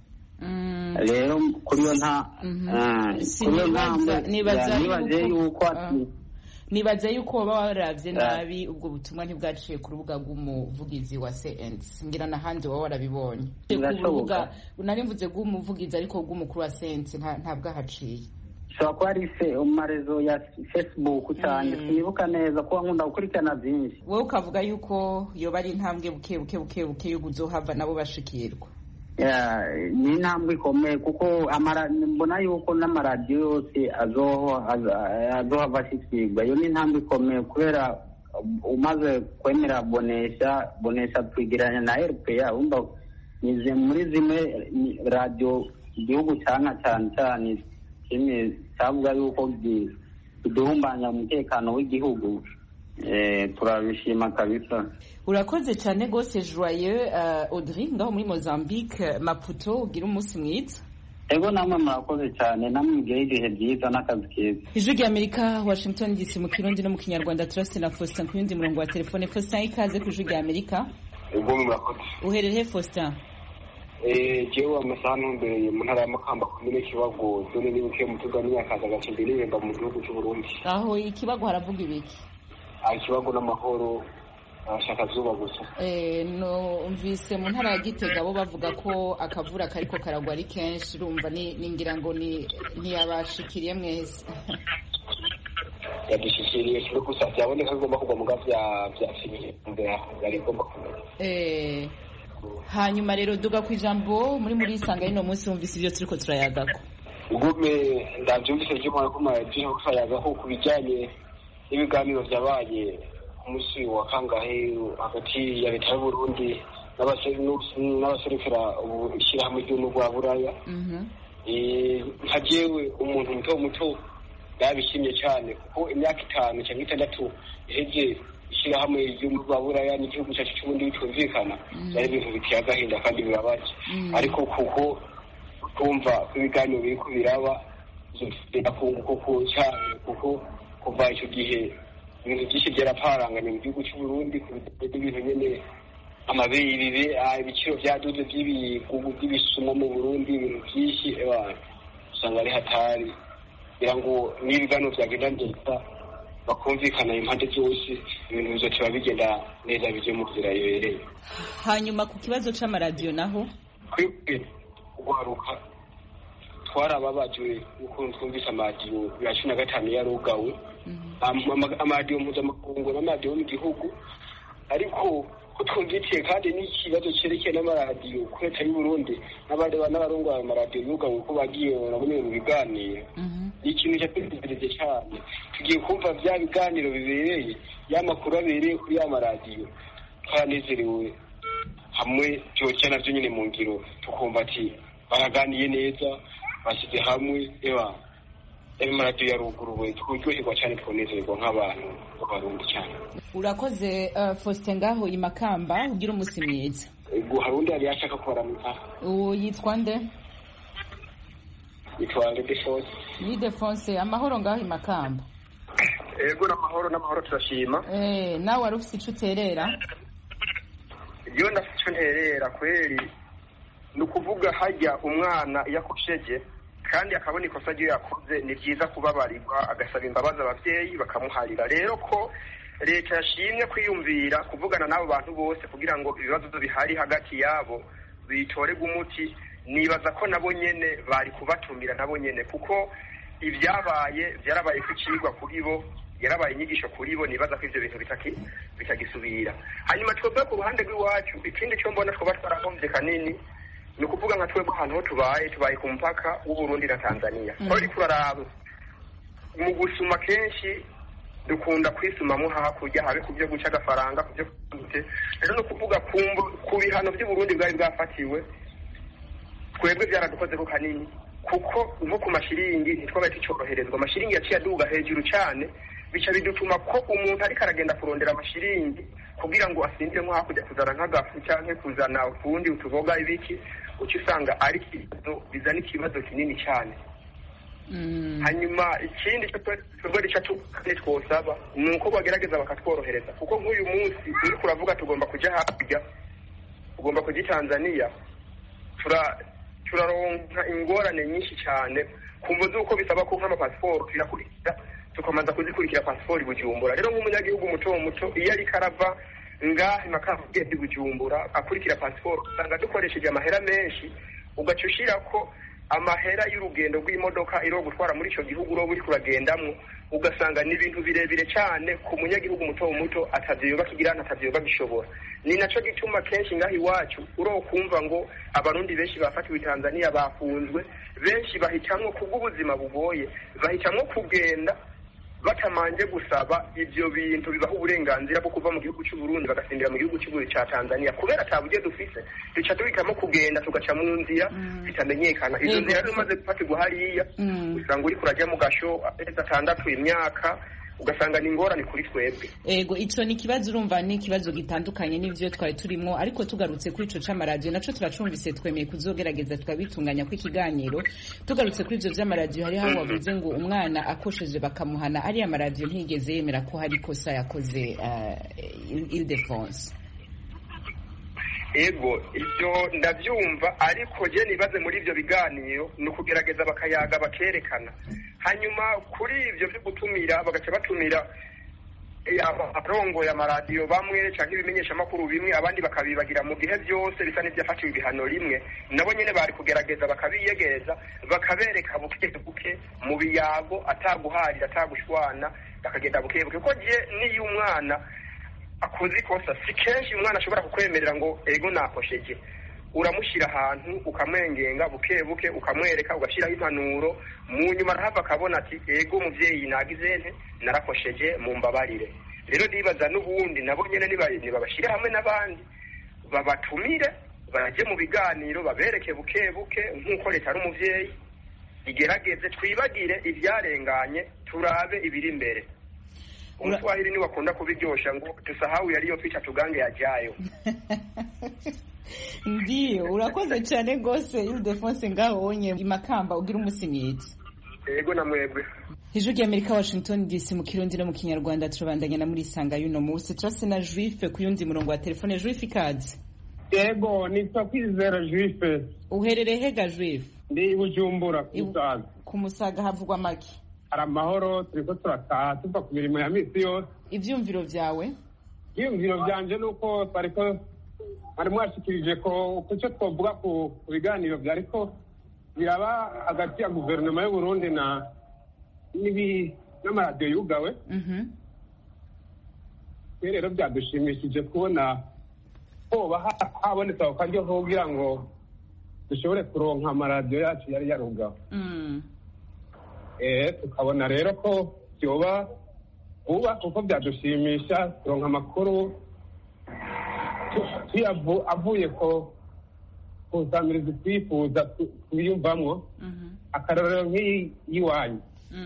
Rero kuri yo nta kuri yo nta nibaze yuko ati nibaza yuko baba waravye nabi ubwo butumwa ntibwaciye ku rubuga rw'umuvugizi wa C N C ngira nahandi waba warabibonye ku rubuga narimvuze rw'umuvugizi ariko rw'umukuru wa C N C ntabwo haciye shobora kuba ari se umarezo ya Facebook cyane sinibuka neza ko nkunda gukurikirana byinshi. Wowe ukavuga yuko yoba ari intambwe buke buke buke buke yo kuzohava nabo bashikirwa. Ya ni intambwe ikomeye kuko mbona yuko n'amaradiyo yose azohava ashikirwa. Iyo ni intambwe ikomeye kubera umaze kwemera Bonesha Bonesha twigiranya na R P A umva nize muri zimwe radio igihugu cyana cyane cyane kimwe cyavuga yuko kiduhumbanya umutekano w'igihugu. Eh turabishima kabisa. Urakoze cyane gose Joyeux uh, Audrey ngaho muri Mozambique Maputo ugira umunsi mwiza. Ego namwe murakoze cyane namwe igihe byiza n'akazi keza. Ijwi ry'Amerika Washington D C mu Kirundi no mu Kinyarwanda turase na Faustin ku yundi murongo wa telefone. Faustin ikaze ku Ijwi ry'Amerika. Ego murakoze. Uherereye Faustin? Eh jewe amasano mbere mu ntara ya Makamba komine Kibago dore nibuke mutugani akaza gacimbere yemba mu gihugu cy'u Burundi. Aho ikibago haravuga ibiki? Ikibago n'amahoro ashaka zuba gusa. Eh no umvise mu ntara ya Gitega bo bavuga ko akavura kariko karagwa ari kenshi urumva ni ningira ngo ni ntiyabashikiriye mwese. yadushyikiriye kimwe gusa byaboneka bigomba kugwa mu gavya bya fimiye yari igomba kumenya eh hanyuma rero duga ku ijambo muri muri isanga ino munsi wumvise ibyo turiko turayagako ugume ndabyumvise cy'umwana ko maradiyo kuyagaho ku bijyanye n'ibiganiro byabaye ku munsi wa kangahe hagati ya leta y'u Burundi n'abaserukira ishyirahamwe ry'ubumwe bwa buraya nka jewe umuntu muto muto yabishimye cyane kuko imyaka itanu cyangwa itandatu iheze ishyirahamwe ry'ubumwe bwa buraya n'igihugu cyacu cy'ubundi bitumvikana byari ibintu biteye agahinda kandi birabaje ariko kuko kumva ibiganiro biri ko biraba kuko cyane kuko kuva icyo gihe ibintu byinshi byaraparanganye mu gihugu cy'u Burundi ibintu nyene amabere ibiciro byaduze by'ibigugu by'ibisumo mu Burundi ibintu byinshi usanga ari hatari kugira ngo n'ibiganiro byagenda neza bakumvikana impande zose ibintu bizotiba bigenda neza bije mu nzira ibereye. Hanyuma ku kibazo c'amaradiyo naho guharuka twarababajwe ukuntu twumvise amaradiyo ya cumi na gatanu yarugawe amaradiyo mpuzamakungu n'amaradiyo mu gihugu ariko ko twumvitiye kandi n'ikibazo cyerekeye n'amaradiyo ku leta y'u Burundi n'abandi n'abarongo ayo maradiyo yugawe ko bagiye barabonye mu biganiro ni ikintu cyategereje cyane tugiye kumva bya biganiro bibereye y'amakuru abereye kuri ya maradiyo twanezerewe hamwe byokera navyo nyine mu ngiro tukumva ati baraganiye neza bashyize hamwe eba ebi maradiyo yaruguruwe turyoherwa cyane twonezerwa nk'abantu b'abarundi cyane. Urakoze uh, Faustin ngaho imakamba ugira umunsi mwiza. Ego harundi yari yashaka kubaramutsa. Uwo yitwa nde? Yitwa Ildefonse. Ildefonse amahoro ngaho imakamba. Ego n'amahoro n'amahoro turashima. Eh nawe wari ufite ico uterera? Iyo ndafite ico nterera kweri ni ukuvuga hajya umwana yakosheje kandi akabona ikosa ryo yakoze ni byiza kubabarirwa agasaba imbabazi abavyeyi bakamuharira rero ko leta yashimye kwiyumvira kuvugana n'abo bantu bose kugira ngo ibibazo bihari hagati yabo bitorega umuti nibaza ko nabo nyene bari kubatumira nabo nyene kuko ibyabaye byarabaye kwicirwa kuri bo yarabaye inyigisho kuri bo nibaza ko ivyo bintu bitaki bitagisubira hanyuma twebwe ku ruhande rw'iwacu ikindi cyo mbona twoba twarahombye kanini ni ukuvuga nka twebwe ahantu ho tubaye tubaye ku mpaka w'Uburundi na Tanzania mm. Kwari kuraraba mu gusuma kenshi dukunda kwisumamo hakurya habe kubyo guca agafaranga kubyo kute rero no kuvuga kumbo ku bihano by'Uburundi bwari bwafatiwe twebwe byaradukoze ko kanini kuko nko ku mashiringi ntitwabaye tucoroherezwa amashiringi yaciye aduga hejuru cyane bica bidutuma ko umuntu ariko aragenda kurondera amashiringi kugira ngo asindiremo hakurya kuzana nk'agafu cyangwa kuzana utundi utuboga ibiki uca usanga ari ikibazo bizana ikibazo kinini cyane hanyuma ikindi twebwe rica twosaba ni uko bagerageza bakatworohereza kuko nk'uyu munsi uri kuravuga tugomba kujya hakurya ugomba kujya i Tanzania turaronka ingorane nyinshi cyane kumva z'uko bisaba ko nk'amapasiporo tuyakurikira tukamanza kuzikurikira pasiporo i Bujumbura rero nk'umunyagihugu muto muto iyo ariko arava ngaha imakamba ugenda i Bujumbura akurikira pasiporo usanga dukoresheje amahera menshi ugaca ushira ko amahera y'urugendo rw'imodoka iro gutwara muri ico gihugu uro buri kuragendamwo ugasanga ni ibintu birebire cyane ku munyagihugu muto muto atavyoba kigirana atavyoba gishobora ni naco gituma kenshi ngaho iwacu uro kumva ngo abarundi benshi bafatiwe Tanzania bafunzwe benshi bahitamwo kubw'ubuzima bugoye bahitamwo kugenda batamanje gusaba ivyo bintu bibaho uburenganzira bwo kuva mu gihugu cy'u Burundi bagasindira mu gihugu cy'u Burundi ca Tanzania kubera atabuje dufise duca tubikamo kugenda tugaca mu nzira bitamenyekana izo nzira rero maze gufatirwa hariya usanga uri kuraja mu gasho amezi atandatu imyaka ugasanga ni ingorane kuri twebwe. Ego ico ni kibazo urumva ni kibazo gitandukanye n'ivyo twari turimo ariko tugarutse kuri ico c'amaradiyo naco turacumvise twemeye kuzogerageza twabitunganya ku ikiganiro tugarutse kuri ivyo vy'amaradiyo hari hawo wavuze ngo umwana akosheje bakamuhana ari amaradiyo ntigeze yemera ko hari kosa yakoze uh, Ildefonse. Ego ibyo ndabyumva ariko je nibaze muri ivyo biganiro no kugerageza bakayaga bakerekana hanyuma kuri ivyo byo gutumira bagaca batumira abarongoye amaradiyo bamwe cyangwa ibimenyeshamakuru bimwe abandi bakabibagira mu gihe byose bisa n'ibyafashe ibihano rimwe nabo nyine bari kugerageza bakabiyegereza bakabereka buke buke mu biyago ataguharira atagushwana bakagenda buke buke kuko je niyo umwana akoze ikosa si kenshi umwana ashobora kukwemerera ngo ego nakosheje uramushyira ahantu ukamwengenga buke buke ukamwereka ugashyiraho impanuro mu nyuma arahava akabona ati ego umubyeyi nagize nte narakosheje mu mbabarire rero ndibaza n'ubundi nabo nyine nibabashyire hamwe n'abandi babatumire bajye mu biganiro babereke buke buke nk'uko leta ari umubyeyi igerageze twibagire ibyarenganye turabe ibiri imbere umuswahili niwe akunda kubiryosha ngo tusahau yariyo picha tugange yajayo. Ndiyo urakoze cyane gose Ildefonse ngaho onye imakamba ugira umunsi mwiza. Yego na mwebwe. Ijwi ry'Amerika Washington D C mu Kirundi no mu Kinyarwanda turabandanya na muri sanga yuno munsi turase na Juife ku yundi murongo wa telefone. Juife ikaze. Yego nitwa Kwizera Juife. Uherereye hega Juife? Ndi Bujumbura kusaga. Ku Musaga havugwa make. Ari amahoro turiko turataha tuva ku mirimo ya misi yose. Ivyumviro vyawe? Ivyumviro vyanje nuko twariko ari mwashikirije ko kucyo twovuga ku biganiro vyariko biraba hagati ya guverinoma y'u Burundi na nibi n'amaradiyo yugawe. Mhm. Rero byadushimishije kubona ko habonetse akaryo kugira ngo dushobore kuronka amaradiyo yacu yari yarugawe. Mm. Eh tukabona rero ko byoba uba kuko byadushimisha kuronka amakuru tuyavu avuye ko kuzamiriza twifuza twiyumvamwo akarorero nk'iyiwanyu.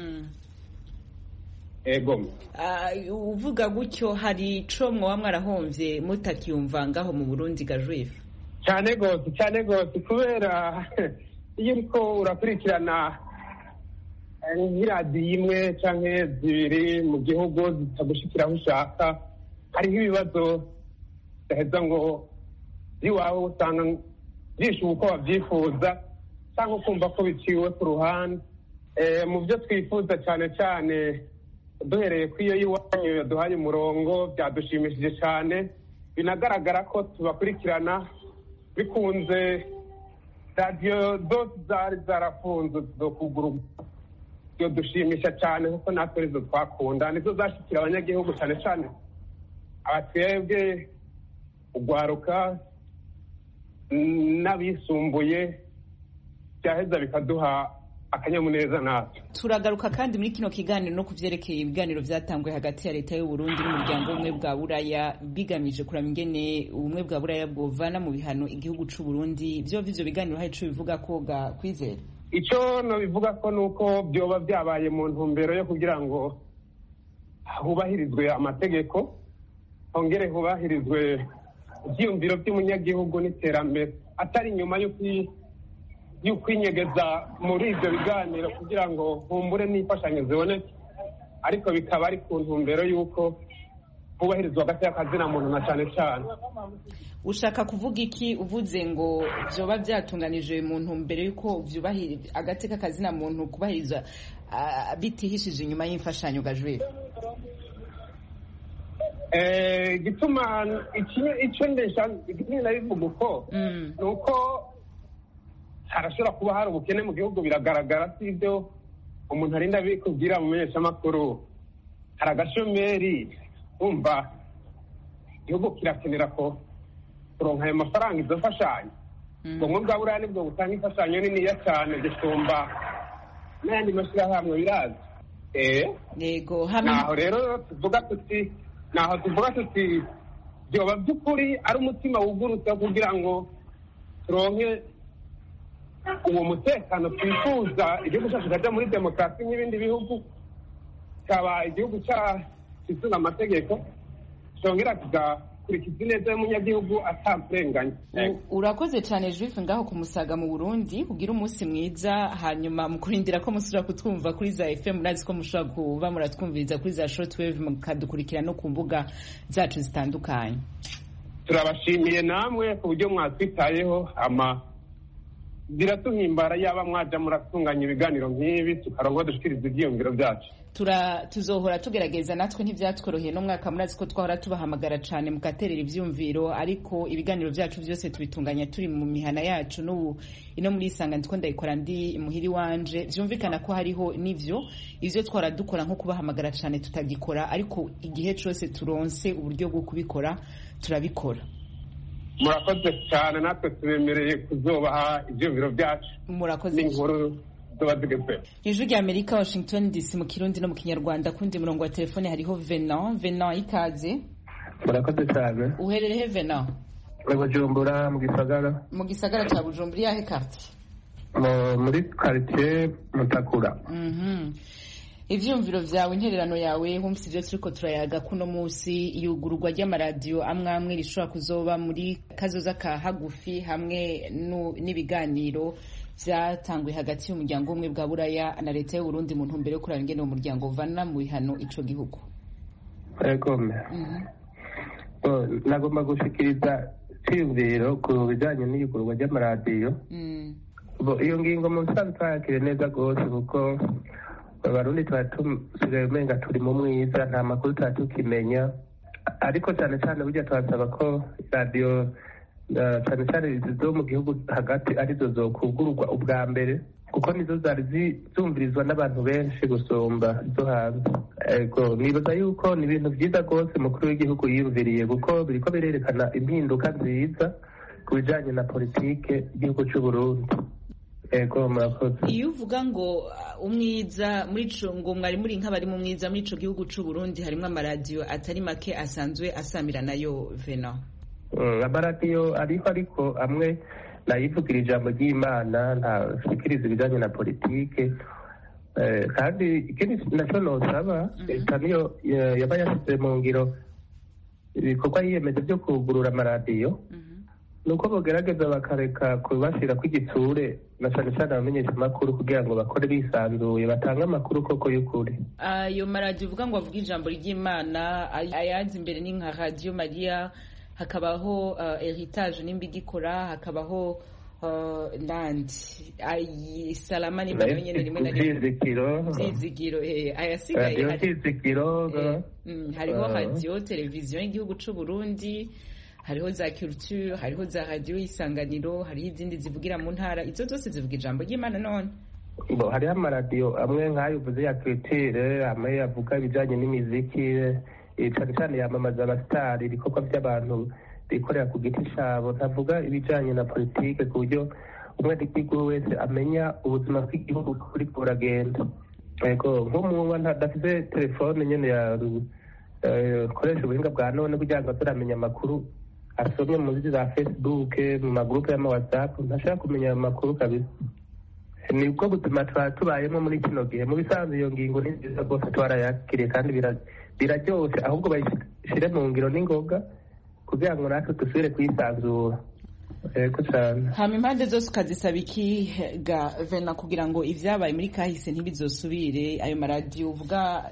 Ego uvuga gutyo hari ico mwoba mwarahomvye mutakiyumva ngaho mu Burundi ga Juife? Cyane gose cyane gose kubera iyo uriko urakurikirana nk'iradiyo imwe canke zibiri mu gihugu zitagushikira aho ushaka hariho ibibazo daheza ngo iwawe usanga byishuba uko wabyifuza cyangwa ukumva ko biciwe ku ruhande. Mu byo twifuza cyane cyane duhereye ku iyo y'iwanyu yaduhaye umurongo byadushimishije cyane binagaragara ko tubakurikirana bikunze radiyo zose zari zarafunze zo kugura iyo dushimisha cyane kuko natwe arizo twakunda nizo zashyikira abanyagihugu cyane cyane abatwebwe ugwaruka n'abisumbuye byaheza bikaduha akanyamuneza natwe. Turagaruka kandi muri kino kiganiro no kuvyerekeye ibiganiro vyatangwe hagati ya leta y'u Burundi n'umuryango umwe bwa Buraya bigamije kurama ingene ubumwe bwa Buraya bwovana mu bihano igihugu c'u Burundi. Byo vyo biganiro hari ico bivuga ko ga Kwizera? Ico no bivuga ko nuko byoba byabaye mu ntumbero yo kugira ngo hubahirizwe amategeko hongere hubahirizwe ivyiyumviro by'umunyagihugu n'iterambere atari nyuma yo kwinyegeza muri ivyo biganiro kugira ngo humbure n'imfashanyo ziboneke, ariko bikaba ari ku ntumbero y'uko hubahirizwa hagati y'akazina muntu na cane cane. Ushaka kuvuga iki uvuze ngo vyoba vyatunganije mu ntumbero y'uko vyubahiriza agateka kazina muntu kubahiriza uh, bitihishije inyuma y'imfashanyo ga Juife? Eh gituma icyo ndesha igituma bivuga uko nuko harashobora kuba hari ubukene mu gihugu biragaragara si ibyo umuntu arinda bikubwira mu menyeshamakuru. Hari agashomeri umva igihugu kirakenera ko kuronka ayo mafaranga izo mfashanyo. Ubwo bwa Buraya nibwo butanga imfashanyo niniya cyane gisumba n'ayandi mashyirahamwe birazi. Eh yego naho rero tuvuga tuti naho tuvuga tuti byoba by'ukuri ari umutima wugurutse kugira ngo turonke uwo mutekano twifuza igihugu cyacu kajya muri demokarasi nk'ibindi bihugu, kaba igihugu cyashyizwe amategeko cyongera kigakurikiza ineza y'umunyagihugu atakurenganya. Urakoze cyane Juife ngaho ku Musaga mu Burundi, ugira umunsi mwiza. Hanyuma mukurindira ko musubira kutwumva kuri za F M, murazi ko mushobora kuba muratwumviriza kuri za shortwave mukadukurikira no ku mbuga zacu zitandukanye. Turabashimiye namwe ku buryo mwatwitayeho ama biratuhimbara yaba mwaja muratunganya ibiganiro nk'ibi tukaronka dushikiriza ivyiyumviro vyacu. tura tuzohora tugerageza natwe ntivyatworoheye no mwaka murazi ko twahora tubahamagara cane mugaterera ivyumviro, ariko ibiganiro vyacu vyose tubitunganya turi mu mihana yacu. N'ubu ino muri Isanga ndiko ndayikora ndi muhiri wanje, vyumvikana ko hariho n'ivyo ivyo twara dukora nko kubahamagara cane tutagikora, ariko igihe cose turonse uburyo bwo kubikora turabikora. Murakoze cyane, natwe tubemereye kuzobaha ivyumviro vyacu. Murakoze n'inkuru zobazigeze. Ijwi rya Amerika, Washington D C, mu Kirundi no mu Kinyarwanda. Kundi murongo wa telefone hariho Venant. Venant, ikaze. Murakoze cyane. Uherereye Venant? Mu Bujumbura, mu Gisagara. Mu Gisagara ca Bujumbura, yahe quartier? Muri quartier Mutakura. Mhm. Ivyumviro vyawe, intererano yawe, humvise ivyo turiko turayaga kuno musi, iyugururwa ry'amaradiyo amwe amwe rishobora kuzoba muri kazoza ka hagufi, hamwe n'ibiganiro vyatanguye hagati y'umuryango umwe bwa Buraya na leta y'u Burundi mu ntumbero yo kuraba ingene uwo muryango uvana mu bihano ico gihugu. Yego. Mhm. Oh, nagomba gushikiriza ivyumviro ku bijanye n'iyugururwa ry'amaradiyo. Mhm. Iyo ngingo mu nsanzwe twakire neza gose kuko abarundi tuba tusigaye umenga turi mu mwiza, nta makuru tuba tukimenya, ariko cyane cyane burya twasaba ko radiyo cyane cyane zo mu gihugu hagati arizo zokugururwa ubwa mbere, kuko nizo zari zumvirizwa n'abantu benshi gusumba izo hanze. Ego nibaza yuko ni ibintu byiza rwose umukuru w'igihugu yiyumviriye, kuko biriko birerekana impinduka nziza ku bijanye na politike y'igihugu cy'u Burundi. Ego murakoze. Iyo uvuga ngo umwiza muri ico, ngo mwari muri nk'abari mu mwiza muri ico gihugu c'u Burundi, harimo amaradiyo atari make asanzwe asamira nayo Venant. Mm, amaradiyo ariho, ariko amwe nayivugira ijambo ry'Imana, ntashikiriza ibijanye na politike. Eh, kandi ikindi naco nosaba leta niyo yaba yashyize mu ngiro ibikorwa yiyemeje byo kugurura amaradiyo, nuko bogerageza bakareka kubashira kw'igitsure na cyane cyane abamenyesha amakuru kugira ngo bakore bisanzuye, batange amakuru koko y'ukuri. Ayo maradiyo uvuga ngo avuga ijambo ry'Imana, ayazi imbere ni nka Radio Maria, hakabaho uh, Heritage n'imbigikora, hakabaho uh, nandi ayi Salama ni mbere nyene rimwe na rimwe Zizigiro eh ayasigaye hari Zizigiro, hariho radio televiziyo y'igihugu c'u Burundi, hariho za culture, hariho za radio Isanganiro, hariho izindi zivugira mu ntara, izo zose zivuga ijambo ry'Imana. None bo hariho amaradiyo amwe nk'ayo uvuze ya culture, amwe yavuga ibijanye n'imiziki, cyane cyane yamamaza abasitari, ibikorwa by'abantu bikorera ku giti cyabo, ntavuga ibijanye na politike, ku buryo umwe n'igihugu wese amenya ubuzima bw'igihugu kuri buragenda. Ego nk'umuntu adafite telefone nyene ya koresha ubuhinga bwa none kugira ngo turamenya amakuru asomye muri za Facebook, mu magrupe y'ama WhatsApp, ntashaka kumenya amakuru kabisa. Nibwo butuma tubayemo muri kino gihe. Mu bisanzwe iyo ngingo ni nziza rwose twarayakiriye kandi biraryoshe, ahubwo bayishire mu ngiro n'ingoga kugira ngo natwe dusubire kwisanzura. Ego cyane. Hama impande zose ukazisaba iki ga Venant kugira ngo ivyabaye muri kahise ntibizosubire, ayo maradiyo uvuga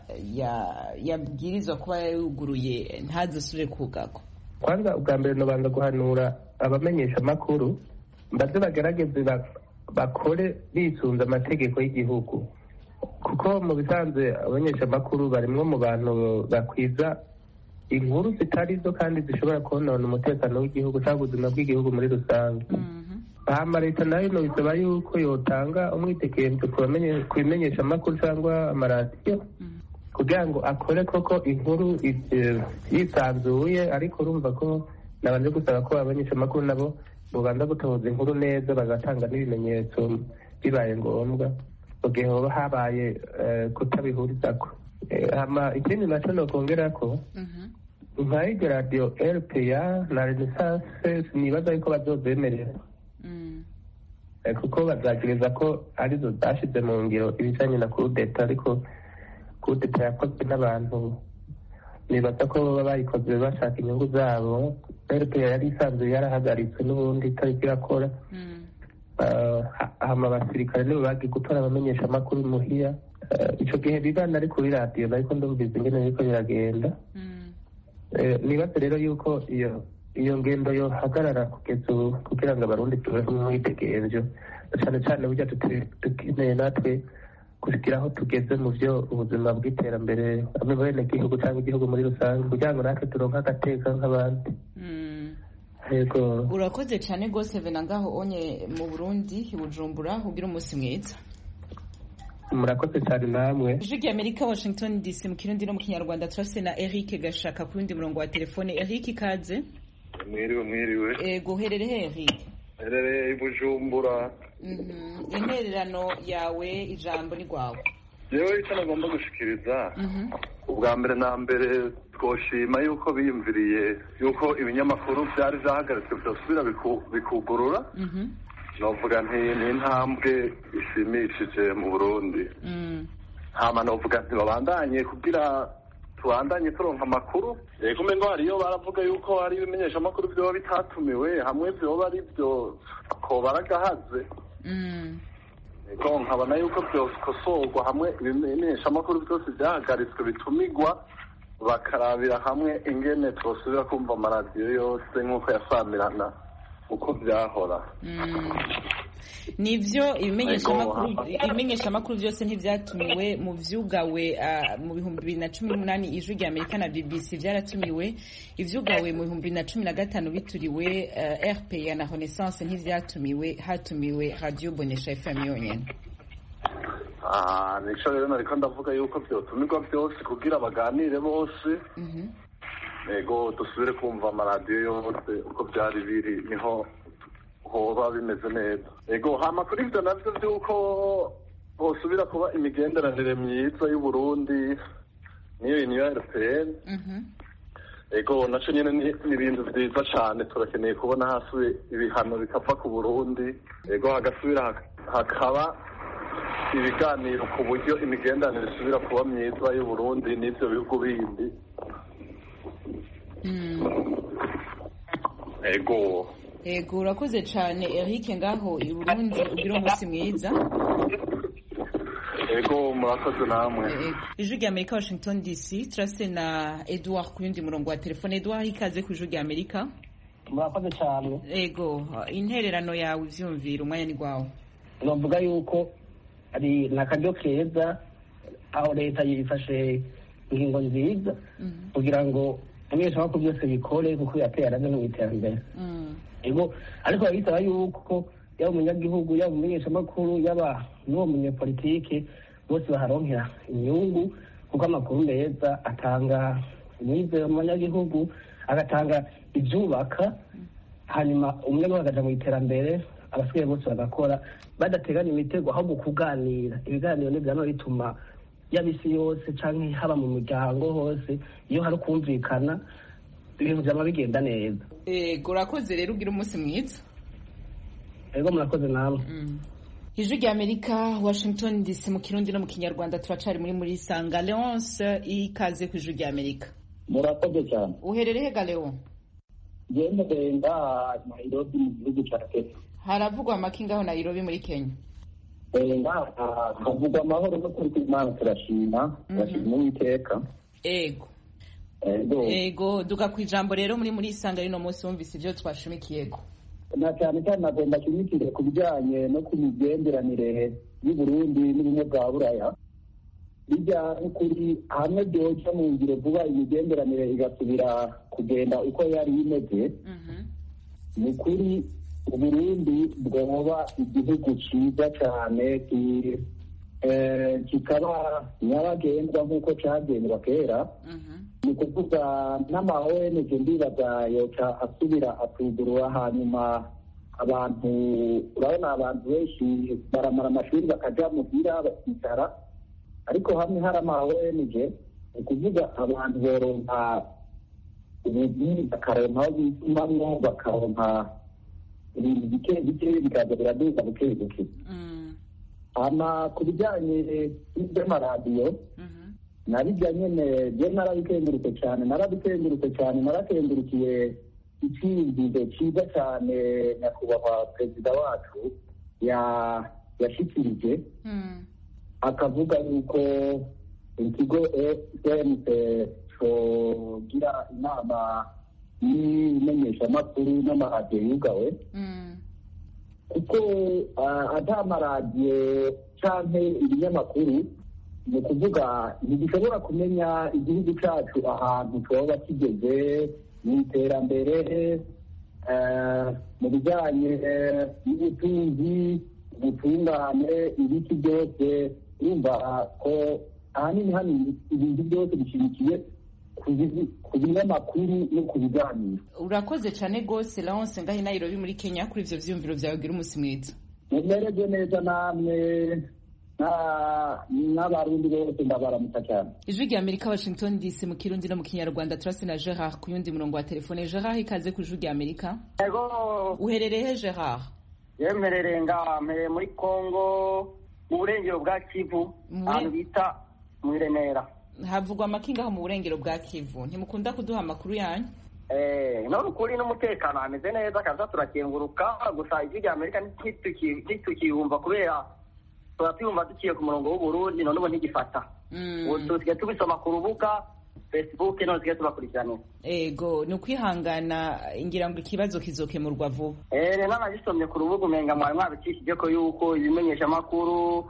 yabwirizwa kuba yuguruye ntazosubire kugako? Kwanza ubwa mbere nobanza guhanura abamenyesha amakuru mbaze bagerageze bakore bisunze amategeko y'igihugu, kuko mu bisanzwe abamenyesha amakuru barimwo mu bantu bakwiza inkuru zitari zo kandi zishobora konona umutekano w'igihugu cyangwa ubuzima bw'igihugu muri rusange. Hama leta nayo no bisaba yuko yotanga umwitekembe ku bimenyesha amakuru cyangwa amaradiyo kugira ngo akore koko inkuru yisanzuye, ariko urumva ko nabanje gusaba ko abamenyesha amakuru nabo bobanza gutoza inkuru neza, bagatanga n'ibimenyetso bibaye ngombwa mu gihe hoba habaye kutabihurizako. Hama ikindi naco nokongera ko nk'ayo radiyo R P A na Renaissance nibaza yuko bazozemerera, kuko bazagiriza ko arizo zashize mu ngiro ibijanye na kudeta, ariko kudeta yakozwe n'abantu nibaza ko baba bayikoze bashaka inyungu zabo. R P A yari isanzwe yarahagaritswe n'ubundi itariko irakora. Hama abasirikare nibo bagiye gutora abamenyesha amakuru muhira, ico gihe bibana ari kuri radiyo, ariko ndumvise ingene biriko biragenda. Nibaze rero yuko iyo iyo ngendo yohagarara kugeza ubu kugira ngo abarundi tubeho mu mwitegerezo cyane cyane burya dukeneye natwe kugira aho tugeze mu byo ubuzima bw'iterambere hamwe bene igihugu cyangwa igihugu muri rusange kugira ngo natwe turonke agateka nk'abandi. Yego urakoze cyane rwose vena ngaho onye mu Burundi i Bujumbura ugira umunsi mwiza. Murakoze cyane namwe. Ijwi ry'Amerika Washington D C mu kirundi no mu kinyarwanda turase na Eric Gashaka ku rundi murongo wa telefone. Eric ikaze. Mwiriwe mwiriwe. Ego uherereye Eric? Herereye i Bujumbura. Mhm. Intererano yawe ijambo ni gwawe. Yewe icyo nagomba gushikiriza ubwa mbere na mbere twoshima yuko biyumviriye yuko ibinyamakuru byari byahagaritswe byosubira bikugurura. Mhm. Novuga nti ni intambwe ishimishije mu Burundi. Mm. Hama novuga nti babandanye kugira tubandanye turonka amakuru. Yego mengo hariyo baravuga yuko hari ibimenyesha amakuru byo bitatumiwe hamwe byo bari byo ko baragahaze. Mm. Yego nkabona yuko byokosorwa hamwe ibimenyesha amakuru byose byahagaritswe bitumigwa bakarabira hamwe ingene twosubira kumva amaradiyo yose nk'uko yasamirana uko byahora. Nivyo ibimenyesha makuru ibimenyesha makuru byose ntivyatumiwe mu vyugawe mu bihumbi bibiri na cumi n'umunani Ijwi ry'Amerika na B B C vyaratumiwe, ivyugawe mu bihumbi bibiri na cumi na gatanu bituriwe R P A na Renaissance ntivyatumiwe, hatumiwe Radio Bonesha F M yonyene. Ah, nico rero nariko ndavuga yuko vyotumirwa byose kugira baganire bose. Mhm. Ego dusubire kumva amaradiyo yose uko byari biri niho hoba bimeze neza. Ego hama kuri ivyo navyo vy'uko hosubira kuba imigenderanire myiza y'u Burundi niyo Union Européenne. Mhm. Ego naco nyene ni ibintu vyiza cane turakeneye kubona hasi ibihano bikava ku Burundi. Ego hagasubira hakaba ibiganiro ku buryo imigenderanire isubira kuba myiza y'u Burundi n'ivyo bihugu bindi. Ego Ego urakoze cyane Eric ngaho i Burundi ugira umunsi mwiza. Ego murakoze namwe. Ijwi ry'Amerika Washington D C turase na Edouard ku yundi murongo wa telefone. Edouard ikaze ku Ijwi ry'Amerika. Murakoze cyane. Ego intererano yawe ivyumvira umwanya ni gwawe. Novuga yuko ari nakaryo keza aho leta yifashe ingingo nziza kugira ngo umunyesha wako byose bikore kuko yateye araze no iterambere. Ego ariko babisaba yuko yaba umunyagihugu yaba umumenyesha makuru yaba n'uwo munyepolitike bose baharonkera inyungu kuko amakuru meza atanga umwizero mu banyagihugu agatanga ibyubaka hanyuma umwe bagaja mu iterambere abasigaye bose bagakora badateganya imitego ahubwo kuganira. Ibiganiro ni byano bituma yabisi yose canke haba mu muryango hose iyo hari kumvikana ibintu byama bigenda neza. Ego urakoze rero ugira umunsi mwiza. Ego murakoze nawe. Ijwi ry'Amerika Washington D C mu kirundi no mu kinyarwanda turacari muri muri Sanga. Leonce ikaze ku Ijwi ry'Amerika. Murakoze cyane. Uherereye ga Leon? Genda benda Nairobi mu gihugu cya Kenya. Haravugwa amakingaho Nairobi muri Kenya. Nga havugwa amahoro no kuri Imana turashima turashima Uwiteka. Ego Ego Ego duka kwijambo rero muri muri Sanga rino munsi wumvise ivyo twashimikiyeko. Na cyane cyane nagomba kimikire ku bijyanye no ku migenderanire y'u Burundi n'ubumwe bwa Buraya. Bijya kuri hamwe byoca mu ngiro vuba imigenderanire igasubira kugenda uko yari imeze. Mhm. Ni kuri Uburundi bwoba igihugu cyiza cyane kikaba nyabagendwa nk'uko cyagendwa kera. Ni ukuvuga n'ama O N G ndibaza yoca asubira atugurura hanyuma abantu urabona abantu benshi baramara amashuri bakaja muhira bakicara ariko hamwe hari ama O N G ni ukuvuga abantu boronka ubuzi bakaronka aho bitumamwo bakaronka ibintu bike bike bikaza biraduza buke buke. Hama ku bijyanye n'iby'amaradiyo nabijya nyene je narabikengurutse cyane narabikengurutse cyane narakengurukiye icyizere cyiza cyane nyakubahwa perezida wacu yashikirije akavuga yuko ikigo M P cogira inama y'imenyeshamakuru n'amaradiyo yugawe kuko ata amaradiyo cyangwa ibinyamakuru ni ukuvuga ntigishobora kumenya igihugu cyacu ahantu tuba kigeze mu iterambere, mu bijyanye n'ubutunzi, ubutungane, ibiti byose. Urumva ko ahanini hano ibintu byose bishyigikiye ku binyamakuru no ku biganiro. Urakoze cyane rwose Laurence ngahe Nairobi muri Kenya kuri ivyo vyiyumviro vyawe. Gira umunsi mwiza. Mumererwe neza namwe n'abarundi bose ndabaramutsa cyane. Ijwi rya Amerika, Washington D C, mu Kirundi no mu Kinyarwanda. Turase na Gerard ku yundi murongo wa telefone. Gerard, ikaze ku Ijwi rya Amerika. Yego. Uherereye he Gerard? Yemerere ngahe muri Kongo mu burengero bwa Kivu, ahantu bita mu Remera. Havugwa amakinga aho mu burengero bwa Kivu. Ntimukunda kuduha amakuru yanyu? Eh, no ukuri n'umutekano ameze neza kaza turakenguruka, gusa Ijwi rya Amerika ntitukiyumva kubera turatiyumva duciye ku murongo w'Uburundi none ubu ntigifata. Ubu tusigaye tubisoma ku rubuga Facebook none tusigaye tubakurikirana. Ego, ni ukwihangana ngira ngo ikibazo kizokemurwa vuba. Eh, n'abajisomye ku rubuga umenga mwari mwabicishije ko yuko ibimenyesha makuru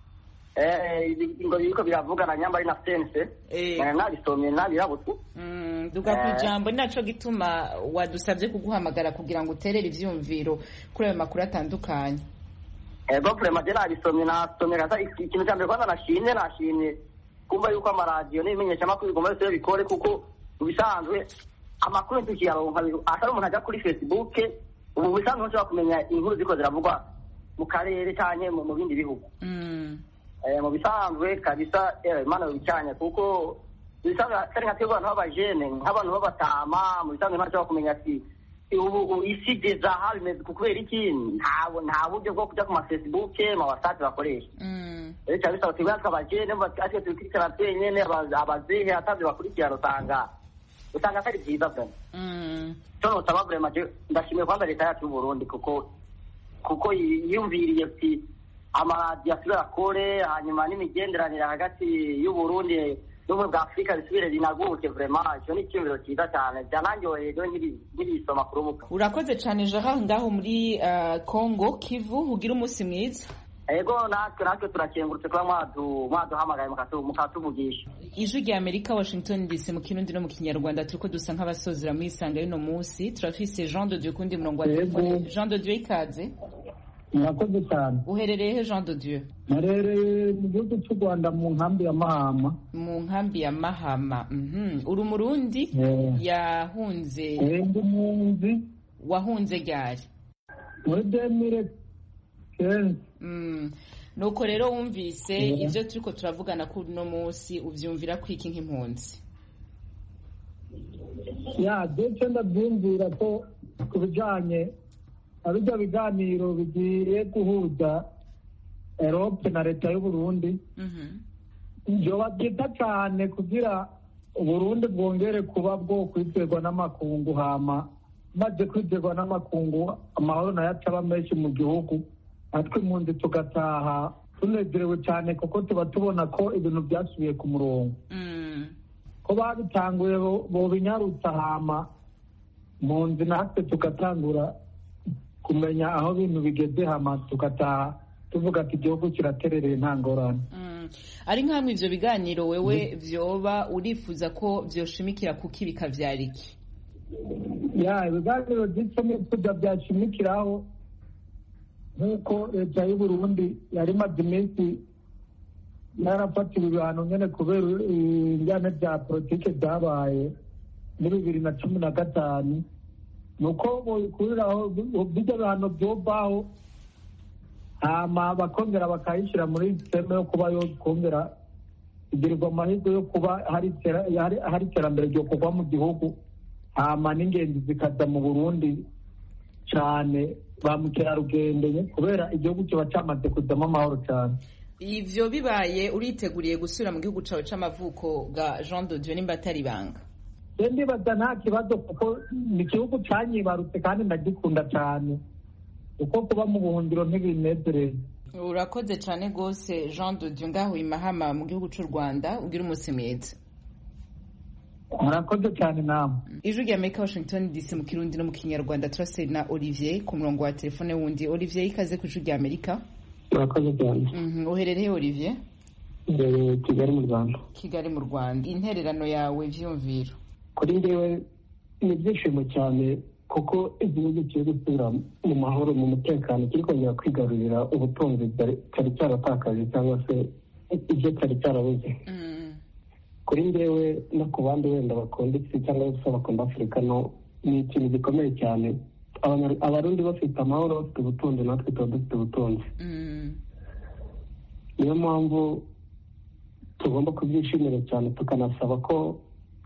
eh ngo biko biravugana nyamba ina sense. Eh, nabisomye nabirabutse. Mm, duga kwijambo naco gituma wadusabye kuguhamagara kugira ngo uterere ivyumviro kuri ayo makuru atandukanye. Ego prema je nabisomye nasomye kaza ikintu cyambere kwanza nashimye nashimye kumva yuko amaradiyo n'ibimenyesha makuru bigomba byose bikore kuko ubisanzwe amakuru tukiyaronka atari umuntu ajya kuri Facebook ubu bisanzwe nshobora kumenya inkuru ziko ziravugwa mu karere cyane mu bindi bihugu. Mm. Eh mu bisanzwe kabisa eh mana bicanye kuko bisanzwe kari nka twebwe abantu b'abajene nk'abantu b'abatama mu bisanzwe nshobora kumenya ati ubu isi deza habimeze kubera iki ntawo nta buryo bwo kujya ku ma Facebook ma WhatsApp bakoresha. Mm. Eh cyane bisaba twebwe abajene batake tukikira twenyene abazehe atavye bakurikira rutanga usanga atari byiza bwana. Mm. Tono tababure maje ndashimye kwamba leta yacu y'u Burundi kuko kuko yiyumviriye ati amaradiyo asubira kore hanyuma n'imigenderanire hagati y'u Burundi n'ubwo bwa Afrika bisubire binaguke vraiment icyo ni icyumviro cyiza cyane byananyoye rero nk'ibisoma ku rubuga. Urakoze cyane Gerard ngaho muri uh, Congo Kivu, ugira umunsi mwiza. Ego natwe natwe turakengurutse kuba mwadu mwaduhamagaye mukatuvugisha. Ijwi rya Amerika, Washington D C, mu Kirundi no mu Kinyarwanda. Turiko dusa nk'abasozera muri Isanga y'uno munsi. Turafise Jean de Dieu kundi murongo wa telefone. Jean de Dieu ikaze. Murakoze cyane. Uherereye he Jean de Dieu? Narere mu gihugu cy'u Rwanda mu nkambi ya Mahama. Mu nkambi ya Mahama. Mhm. Uri Umurundi yahunze. Ndi munzi. Wahunze ryari? Muri deux mille quinze. Mm. Nuko rero wumvise ivyo turiko turavugana kuri no munsi uvyumvira kwiki nk'impunzi? Ya, ndetse ndabyumvira ko kubijanye abijya biganiro bigiye guhuza Europe na leta y'u Burundi. Mhm. Njo babyita cyane kugira Uburundi bwongere kuba bwo kwizerwa n'amakungu hama maze kwizerwa n'amakungu amahoro nayo ataba menshi mu gihugu. Atwe impunzi tugataha tunezerewe cyane kuko tuba tubona ko ibintu byasubiye ku murongo. Mm. Ko babitanguye bo binyarutsa hama impunzi natwe tugatangura kumenya aho ibintu bigeze hama tugataha tuvuga ati igihugu kiraterereye nta ngorane. Mm. Ari nkamwe ivyo biganiro wewe vyoba urifuza ko vyoshimikira kuki bikavyara iki? Ya, ibiganiro by'icyo nifuza byashimikiraho nk'uko leta y'u Burundi yari imaze iminsi yarafatiwe ibihano nyene kubera injyane bya politike byabaye muri bibiri na cumi na gatanu. Nuko bokuriraho bijya bihano byovaho hama bakongera bakayishyira muri sisiteme yo kuba yo kongera igirirwa amahirwe yo kuba hari iterambere ryo kuva mu gihugu hama n'ingenzi zikaza mu Burundi cyane ba mukerarugendo kubera igihugu kiba cyamaze kuzamo amahoro cyane. Ivyo bibaye uriteguriye gusubira mu gihugu cawe c'amavuko ga Jean de Dieu nimba atari banga? Ndibaza nta kibazo kuko ni igihugu canyibarutse kandi ndagikunda cyane uko kuba mu buhungiro ntibinezereye. Urakoze cyane gose Jean de Dieu ngaho i Mahama mu gihugu c'u Rwanda, ugira umunsi mwiza. murakoze cyane namwe. Ijwi rya Amerika Washington D C mu Kirundi no mu Kinyarwanda turase na Olivier ku murongo wa telefone wundi. Olivier ikaze ku Ijwi rya Amerika. Murakoze cyane. Mhm, uherereye Olivier? Ndere Kigali mu Rwanda. Kigali mu Rwanda. Intererano yawe vyumviro. Kuri ndewe ni byishimo cyane kuko igihugu kiri gusubira mu mahoro mu mutekano kiri kongera kwigarurira ubutunzi cyari cyaratakaje cyangwa se ibyo cyari cyarabuze. Kuri ndewe no ku bandi wenda bakunda isi cyangwa se bakunda Afurika no ni ikintu gikomeye cyane. Abarundi bafite amahoro bafite ubutunzi natwe tuba dufite ubutunzi. Niyo mpamvu tugomba kubyishimira cyane tukanasaba ko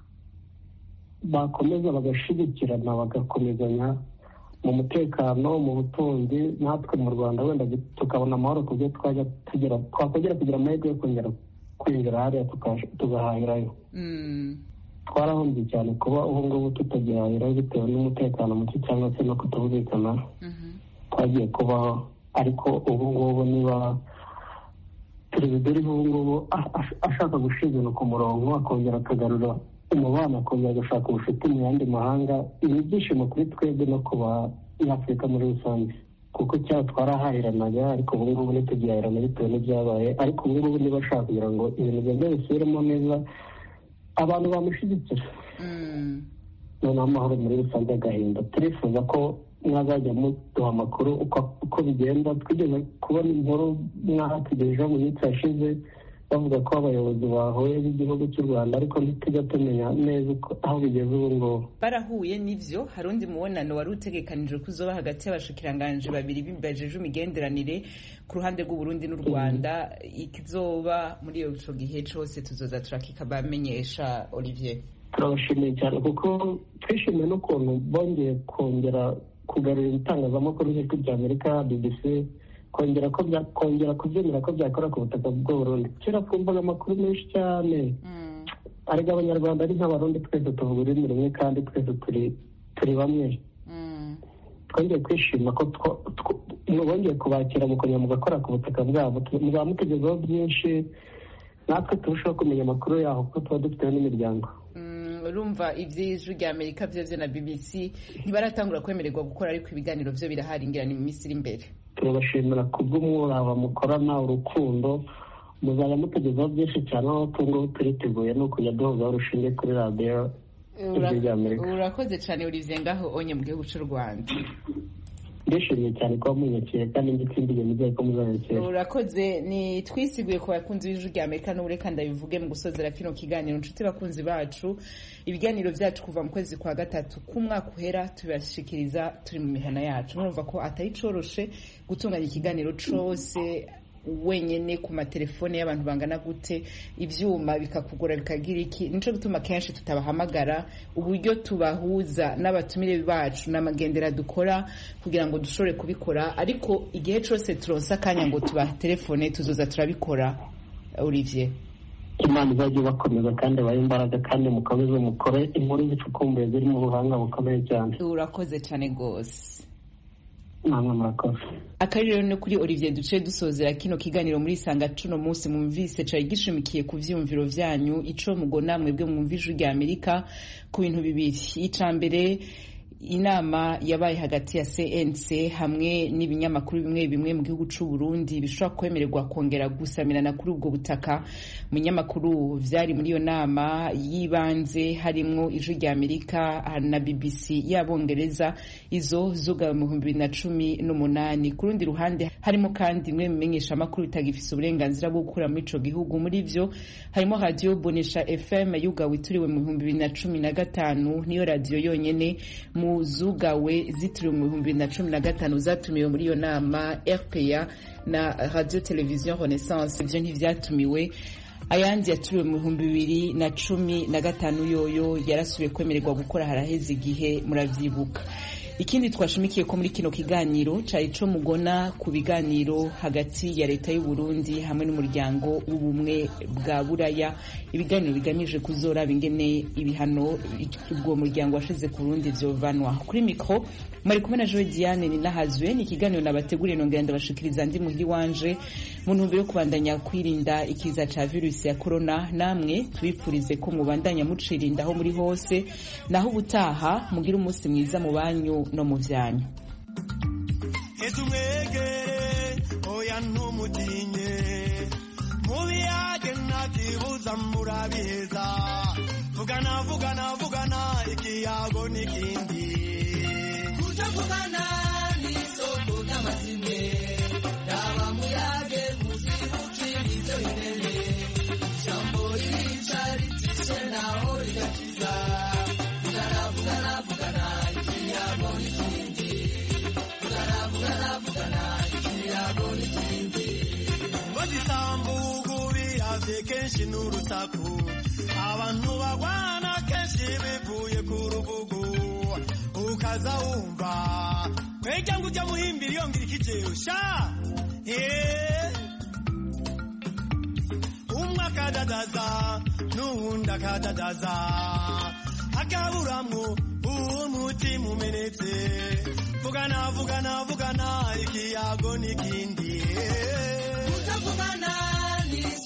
bakomeza bagashigikirana bagakomezanya mu mutekano mu butunzi natwe mu Rwanda wenda tukabona amahoro kubyo twajya tugera twakongera kugira amahirwe yo kongera kwinjira hariya tugahahirayo. Twarahombye cyane kuba ubu ngubu tutagihahirayo bitewe n'umutekano muke cyangwa se no kutumvikana twagiye kubaho, ariko ubu ngubu niba perezida uriho ubu ngubu ashaka gushyira ibintu ku murongo akongera akagarura umubano akongera agashaka ubucuti mu yandi mahanga, ni ibyishimo kuri twebwe no ku banyafurika muri rusange kuko cyaba twarahahiranaga ariko ubu ngubu ntitugihahirana bitewe n'ibyabaye, ariko ubu ngubu niba ashaka kugira ngo ibintu byongere bisubiremo neza abantu bamushyigikira noneho amahoro muri rusange agahinda. Turifuza ko mwazajya muduha amakuru uko bigenda. Twigeze kubona inkuru mwahatugejejeho mu minsi yashize bavuga ko abayobozi bahuye b'igihugu cy'u Rwanda ariko ntitujya tumenya neza aho bigeze ubu ngubu. Barahuye n'ivyo hari undi mubonano wari utegekanijwe kuzoba hagati y'abashikiranganje babiri bibajeje imigenderanire ku ruhande rw'u Burundi n'u Rwanda, ikizoba muri iyo ico gihe cose tuzoza turakika bamenyesha. Olivier, turabashimiye cyane kuko twishimiye n'ukuntu bongeye kongera kugarura ibitangazamakuru nk'ijwi rya Amerika B B C kongera ko kongera kubyemera ko byakora ku butaka bw'u Burundi. Kera twumvaga amakuru menshi cyane ariko abanyarwanda ari nk'abarundi twese tuvuga ururimi rumwe kandi twese turi turi bamwe. Twongeye kwishima ko bongeye kubakira mukongera mugakora ku butaka bwabo, muzaba mutegezeho byinshi natwe turushaho kumenya amakuru yaho kuko tuba dufiteho n'imiryango. Urumva ivy'ijwi rya Amerika vyovyo na B B C ntibaratangura kwemererwa gukora ariko ibiganiro vyo biraharingira ni mu minsi iri imbere. Turabashimira kubw'umwuraba mukorana urukundo, muzaba mutegezeho byinshi cyane aho tungo turiteguye no kujya duhuzaho urushinge kuri radiyo ijwi rya Amerika. Urakoze cyane Olivier ngaho onye mu gihugu cy'u Rwanda. Ndishimye cyane ko munyakira kandi nditsindiye mu gihe ko muzanyakira. Urakoze. Ni twisiguye ku bakunzi b'ijwi rya Amerika n'ureka ndabivuge mu gusozera kino kiganiro. Nshuti bakunzi bacu, ibiganiro byacu kuva mu kwezi kwa gatatu k'umwaka uhera tubashikiriza turi mu mihana yacu. Murumva ko atari coroshe gutunganya ikiganiro cose wenyene ku matelefone y'abantu bangana gute, ivyuma bikakugora bikagira iki. Nico gutuma kenshi tutabahamagara, uburyo tubahuza n'abatumire bacu n'amagendera dukora kugira ngo dushobore kubikora, ariko igihe cose turonsa kanya ngo tubaha telefone tuzoza turabikora. Olivier, Imana izajya bakomeza kandi bahe imbaraga kandi mukomeze mukore inkuru zicukumbuye ziri mu buhanga bukomeye cyane. Urakoze cyane gose. Namwe murakoze. Akariro no kuri Olivier duce dusozera kino kiganiro muri sanga cuno munsi mumvise cari gishimikiye ku vyumviro vyanyu ico mugona mwebwe mumvije rya Amerika ku bintu bibiri. Icambere inama yabaye hagati ya C N C hamwe n'ibinyamakuru bimwe bimwe mu gihugu cy'u Burundi bishobora kwemererwa kongera gusamirana kuri ubwo butaka. Mu nyamakuru vyari muri iyo nama yibanze harimo Ijwi rya Amerika na B B C y'Abongereza, izo zuga mu bihumbi bibiri na cumi n'umunani. Ku rundi ruhande harimo kandi imwe bimenyesha amakuru bitagifise uburenganzira bwo gukura muri ico gihugu. Muri vyo harimo Radio Bonesha F M yugawe ituriwe mu bihumbi bibiri na cumi na gatanu, niyo radio yonyene mu zugawe zitiriwe mu bihumbi bibiri na cumi na gatanu zatumiwe muri iyo nama. R P A na Radio Television Renaissance ivyo ntivyatumiwe. Ayandi yaturiwe mu bihumbi bibiri na cumi na gatanu yoyo yarasubiye kwemererwa gukora haraheze igihe, muravyibuka. ikindi twashimikiye ko muri kino kiganiro cari co mugona ku biganiro hagati ya leta y'u Burundi hamwe n'umuryango w'ubumwe bwa Buraya, ibiganiro bigamije kuzoraba ingene ibihano ubwo muryango washize ku Burundi vyovanwa. Kuri mikro mari kumwe na Joy Diane ni nahazwe, ni ikiganiro nabateguriye nongera ndabashikiriza ndi muhiri wanje mu ntumbero yo kubandanya kwirinda ikiza ca virusi ya corona. Namwe tubipfurize ko mubandanya mucirinda aho muri hose, naho ubutaha mugira umunsi mwiza mu banyu no mu vyanyu. Ezumwegere oya ntumutinye mubiyage nakibuza murabiheza vugana vugana vugana ikiyago nikindi kuja vugana n'isoko ry'amazime daba muyage muzibukirizo inene jambo rica ritishe naho rigakiza vugana vugana vugana ikiyago nikindi vugana vugana vugana ikiyago nikindi ngozisambugu biravye kenshi n'urusaku abantu bagwana kenshi bivuye ku rubugu ukaza wumva kwejya ngo ujya muhimbira iyo ngira ikijeo sha eh umwe akadadaza n'uwundi akadadaza akaburamwo umutima umenetse vugana vugana vugana ikiyago n'ikindi